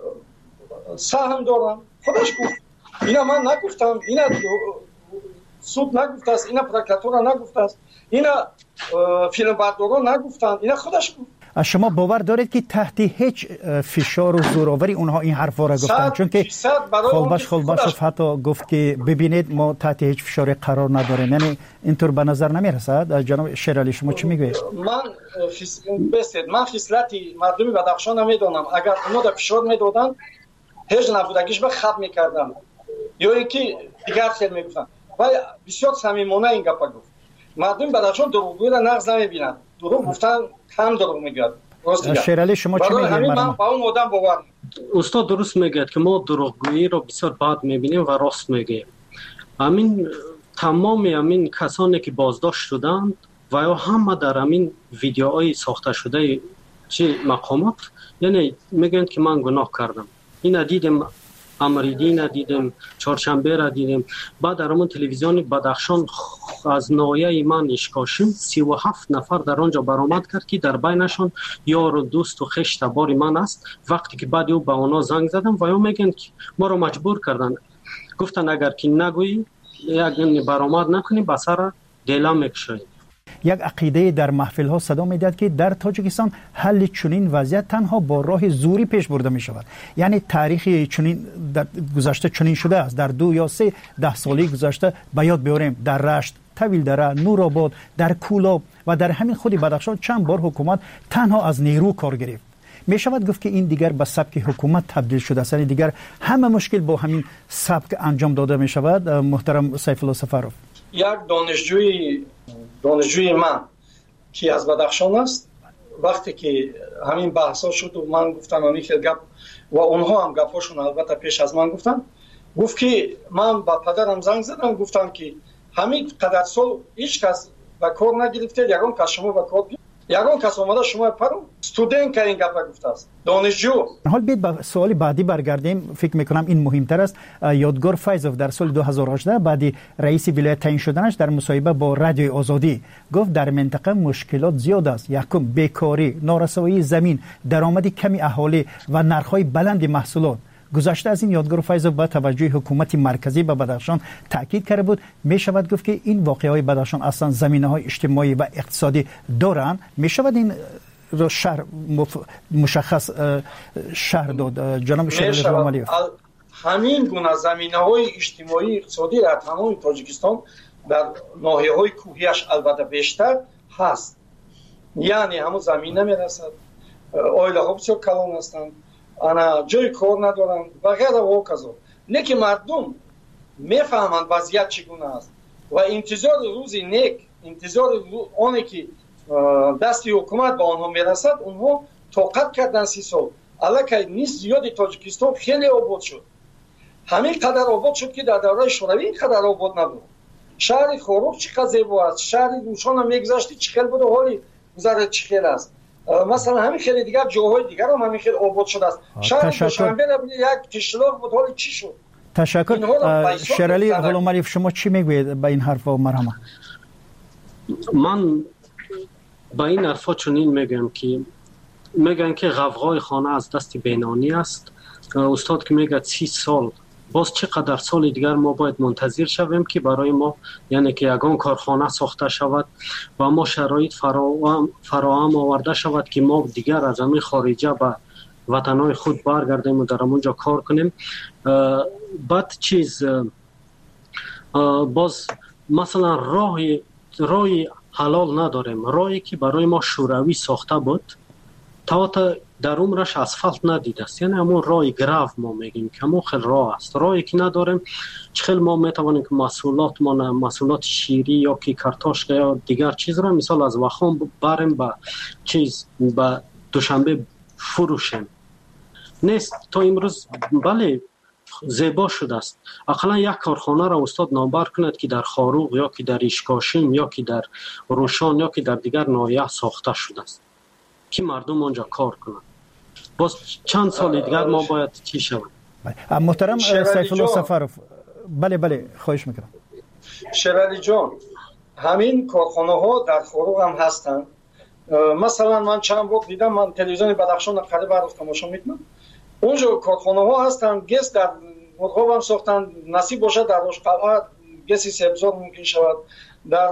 سهم دارم. خودش گفت. اینا من نگفتم، اینا سود نگفته است، اینا پروکراتور نگفته است، اینا فیلم برداران نگفتند، اینا خودش گفت. شما باور دارید که تحت هیچ فشار و زوراوری اونها این حرفا را گفتن؟ چون که خولباش خولباشوف حتی گفت که ببینید ما تحت هیچ فشاری قرار نداریم. یعنی اینطور به نظر نمیرسد؟ جناب شیرالی شما چی میگوید؟ من خس... بسید من خصلتی مردمی بدخشان نمیدونم. اگر اونا در فشار میدادن هیچ نبودگیش به خب میکردم یا اینکه دیگر خیلی میگفتن و بسیار صمیمانه این گپا گفت. مردم بدخشان دروغگویی را نقض نمیبینند، دروغ گفتن کم دروغ میگن. شیرالی شما چی میگید؟ من با اون آدم باور استاد درست میگه که ما دروغگویی رو بسیار بد میبینیم و راست میگه. همین تمام همین کسانی که بازداشت شدند و یا همه در همین ویدیوهای ساخته شده چه مقامات یعنی میگن که من گناه کردم. این دیدیم امریدی ندیدیم، چهارشنبه را دیدیم. بعد در همون تلویزیون بدخشان از ناحیه من اشکاشم سی و هفت نفر در آنجا برآمد کرد که در بینشان یار و دوست و خشت باری من است. وقتی که بعد او به اونا زنگ زدم و او میگن که ما رو مجبور کردن، گفتن اگر که نگویی یک برآمد نکنی به سر دیلا میکشی. یک عقیده در محفل ها صدا میداد که در تاجیکستان حل چنین وضعیت تنها با راه زوری پیش برده می شود. یعنی تاریخی چنین در گذشته چنین شده است. در دو یا سه ده سالی گذشته به یاد بیاریم در رشت، طویل دره، نورآباد، در کولاب و در همین خود بدخشان چند بار حکومت تنها از نیرو کار گرفت. می شود گفت که این دیگر به سبک حکومت تبدیل شده است. یعنی دیگر همه مشکل با همین سبک انجام داده می شود. محترم سیف الله سفرov، یک دانشجوی دانشجوی من که از بدخشان است وقتی که همین بحثا شد و من گفتم همین خیلی گپ و اونها هم گپاشون البته پیش از من گفتن، گفت که من با پدرم زنگ زدم گفتم که همین قدر سال هیچ کس به کار نگرفته، یگان کس شما به کار گرفت، یگان کس اومده شما پرو استودنت که این گپ گفته است دانشجو. حال بیت به سوال بعدی برگردیم. فکر میکنم این مهمتر است. یادگار فیضوف در سال دو هزار و هجده بعد رئیس ولایت تعیین شدنش در مصاحبه با رادیوی آزادی گفت در منطقه مشکلات زیاد است. یکم بیکاری، نارسایی زمین، درآمد کمی اهالی و نرخ‌های بلند محصولات. گذشته از این یادگار فیضوف با توجه حکومت مرکزی به بدخشان تاکید کرده بود. می شود گفت که این واقعه‌های بدخشان اصلا زمینه‌های اجتماعی و اقتصادی دارند. می شود این رو شهر مشخص شهر داد. جناب شیرالی غلامعلیوف، همین گونه زمینه‌های اجتماعی اقتصادی در تمام تاجیکستان در ناحیه‌های کوهیش البته بیشتر هست. یعنی همون زمین نمیرسد، عائله‌ها بسیار کلان هستند، انا جای کار ندارن و غیره و کذا. لیکن مردم میفهمند وضعیت چگونه است و انتظار روزی نیک، انتظار آنی که دستی حکومت به آنها میرسد، اونها طاقت کردن سی سال. الکی نیست زیادی تاجیکستان خیلی آباد شد. همین قدر آباد شد که در دوره شوروی این قدر آباد نبود. شهر خوروغ چقدر زیبا است، شهر روشان هم میگذشتی چقدر بود، حالی گذر چقدر است. مثلا همین خیلی دیگر جاهای دیگر هم همین خیلی آباد شده است. شهر دوشنبه یک تشلاق بود، حالی چی شد؟ تشکر. شیرالی غلامعلیف، شما چی میگوید به این حرف و مرحمه؟ من با این حرفا چنین میگم که میگن که غوغای خانه از دست بینانی است. استاد که میگه سی سال، باز چقدر سال دیگر ما باید منتظر شویم که برای ما، یعنی که یگان کارخانه ساخته شود و ما شرایط فراهم فراهم آورده شود که ما دیگر از همین خارجه به وطنهای خود برگردیم و در اونجا کار کنیم. بعد چیز باز مثلا راه راه حلال نداریم، راهی که برای ما شوروی ساخته بود تا تا در عمرش اسفالت ندیده است، یعنی همون راه گراو ما میگیم که همون خیلی راه است. راهی که نداریم چخیل ما میتوانیم که محصولات ما محصولات شیری یا که کارتوش یا دیگر چیز را مثال از وخام بریم به چیز به دوشنبه فروشیم. نیست تا امروز بله زیبا شده است. اقلا یک کارخانه را استاد نامبر کند که در خاروغ یا که در اشکاشیم یا که در روشان یا که در دیگر ناحیه ساخته شده است که مردم آنجا کار کنند. باز چند سال دیگر ما باید چی شود؟ محترم سیف الله سفرов، بله بله خواهش میکنم. شیرالی جان، همین کارخانه ها در خاروغ هم هستند. مثلا من چند وقت دیدم، من تلویزیون بدخشان قریب برای تماشا میکنم، اونجا کارخانه ها هستند، گس در مرغاب هم ساختن، نصیب باشد در روشقلعه گسی سبزار ممکن شود، در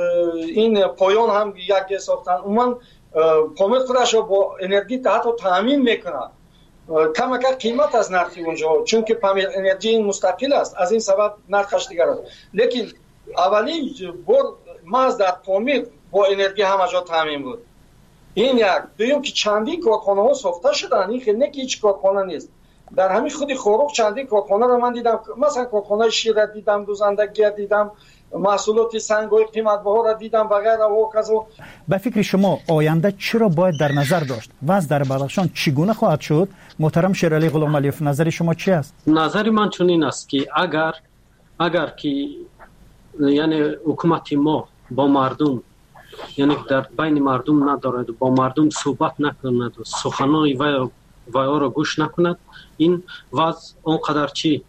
این پایان هم یک گس ساختن. اون پامیر خودش با انرژی حتی تامین میکنه، کم کم قیمت از نرخی اونجا، چون که پامیر انرژی مستقل است، از این سبب نرخش دیگر است. لیکن اولین بار ما از در پامیر با انرژی همه جا تامین بود. این یک. دویم که چندین کارخانه ها ساخته شدن، این خیلی نه که هیچ کارخانه نیست. در همین خودی خاروغ چندین کارخانه رو من دیدم، مثلا کارخانه شیر دیدم، دوزندگی دیدم، محصولات سنگ‌های قیمت بها را دیدم و غیره و کذا. به فکر شما آینده چرا باید در نظر داشت؟ وضع در بدخشان چگونه خواهد شد؟ محترم شیرالی غلامعلیف، نظر شما چی است؟ نظر من چنین است که اگر اگر که یعنی حکومت ما با مردم، یعنی در بین مردم ندارد، با مردم صحبت نکند و سخنان وی وی را گوش نکند، این وضع اونقدر چی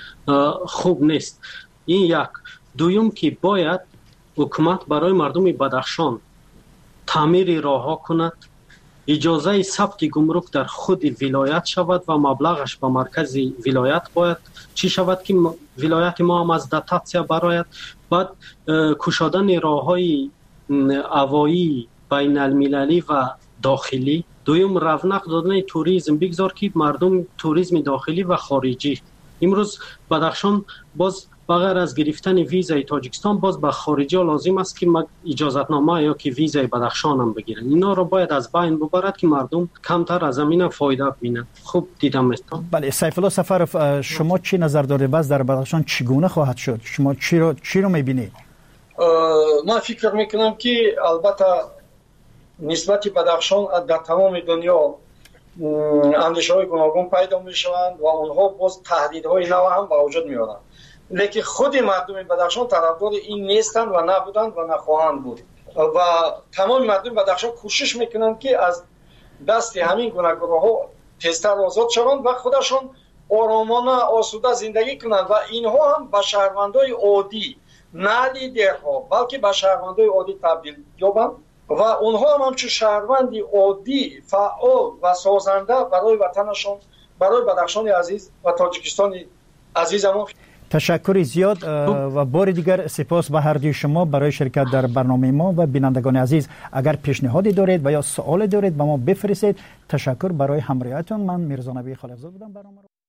خوب نیست. این یک. دویم که باید حکومت برای مردم بدخشان تعمیر راهها کند، اجازه ثبت گمرک در خود ولایت شود و مبلغش به مرکز ولایت باید چی شود که ولایت ما هم از دتاتسیا برایت. بعد کشادن راههای هوایی بین المللی و داخلی. دویم رونق دادن توریسم، بگذار که مردم توریسم داخلی و خارجی. امروز بدخشان باز بغیر از گرفتن ویزای تاجیکستان باز به خارجی ها لازم است که اجازتنامه یا که ویزای بدخشان هم بگیرن. اینا رو باید از بین ببرد که مردم کمتر از همین فایده ببینن. خوب دیدم است. بله سیف الله سفرов، شما چی نظر دارید؟ باز در بدخشان چگونه خواهد شد؟ شما چی رو چی رو می‌بینید؟ من فکر میکنم که البته نسبت بدخشان در تمام دنیا اندیشه‌های گوناگون پیدا میشوند و اونها باز تهدیدهای نو هم به وجود میارند. لیکن خود مردم بدخشان طرفدار این نیستند و نبودند و نخواهند بود و تمام مردم بدخشان کوشش میکنند که از دست همین گوناگونها تیزتر آزاد شوند و خودشان آرامانه آسوده زندگی کنند و اینها هم به شهروندای عادی، نه لیدرها بلکه به شهروندای عادی تبدیل یابند و اونها هم همچون شهروندی عادی فعال و سازنده برای وطنشان، برای بدخشان عزیز و تاجیکستان عزیزمون. تشکر زیاد و بار دیگر سپاس به هر دوی شما برای شرکت در برنامه ما و بینندگان عزیز. اگر پیشنهادی دارید و یا سوالی دارید به ما بفرستید. تشکر برای همراهیتون. من میرزا نبی خالقزاد بودم. برنامه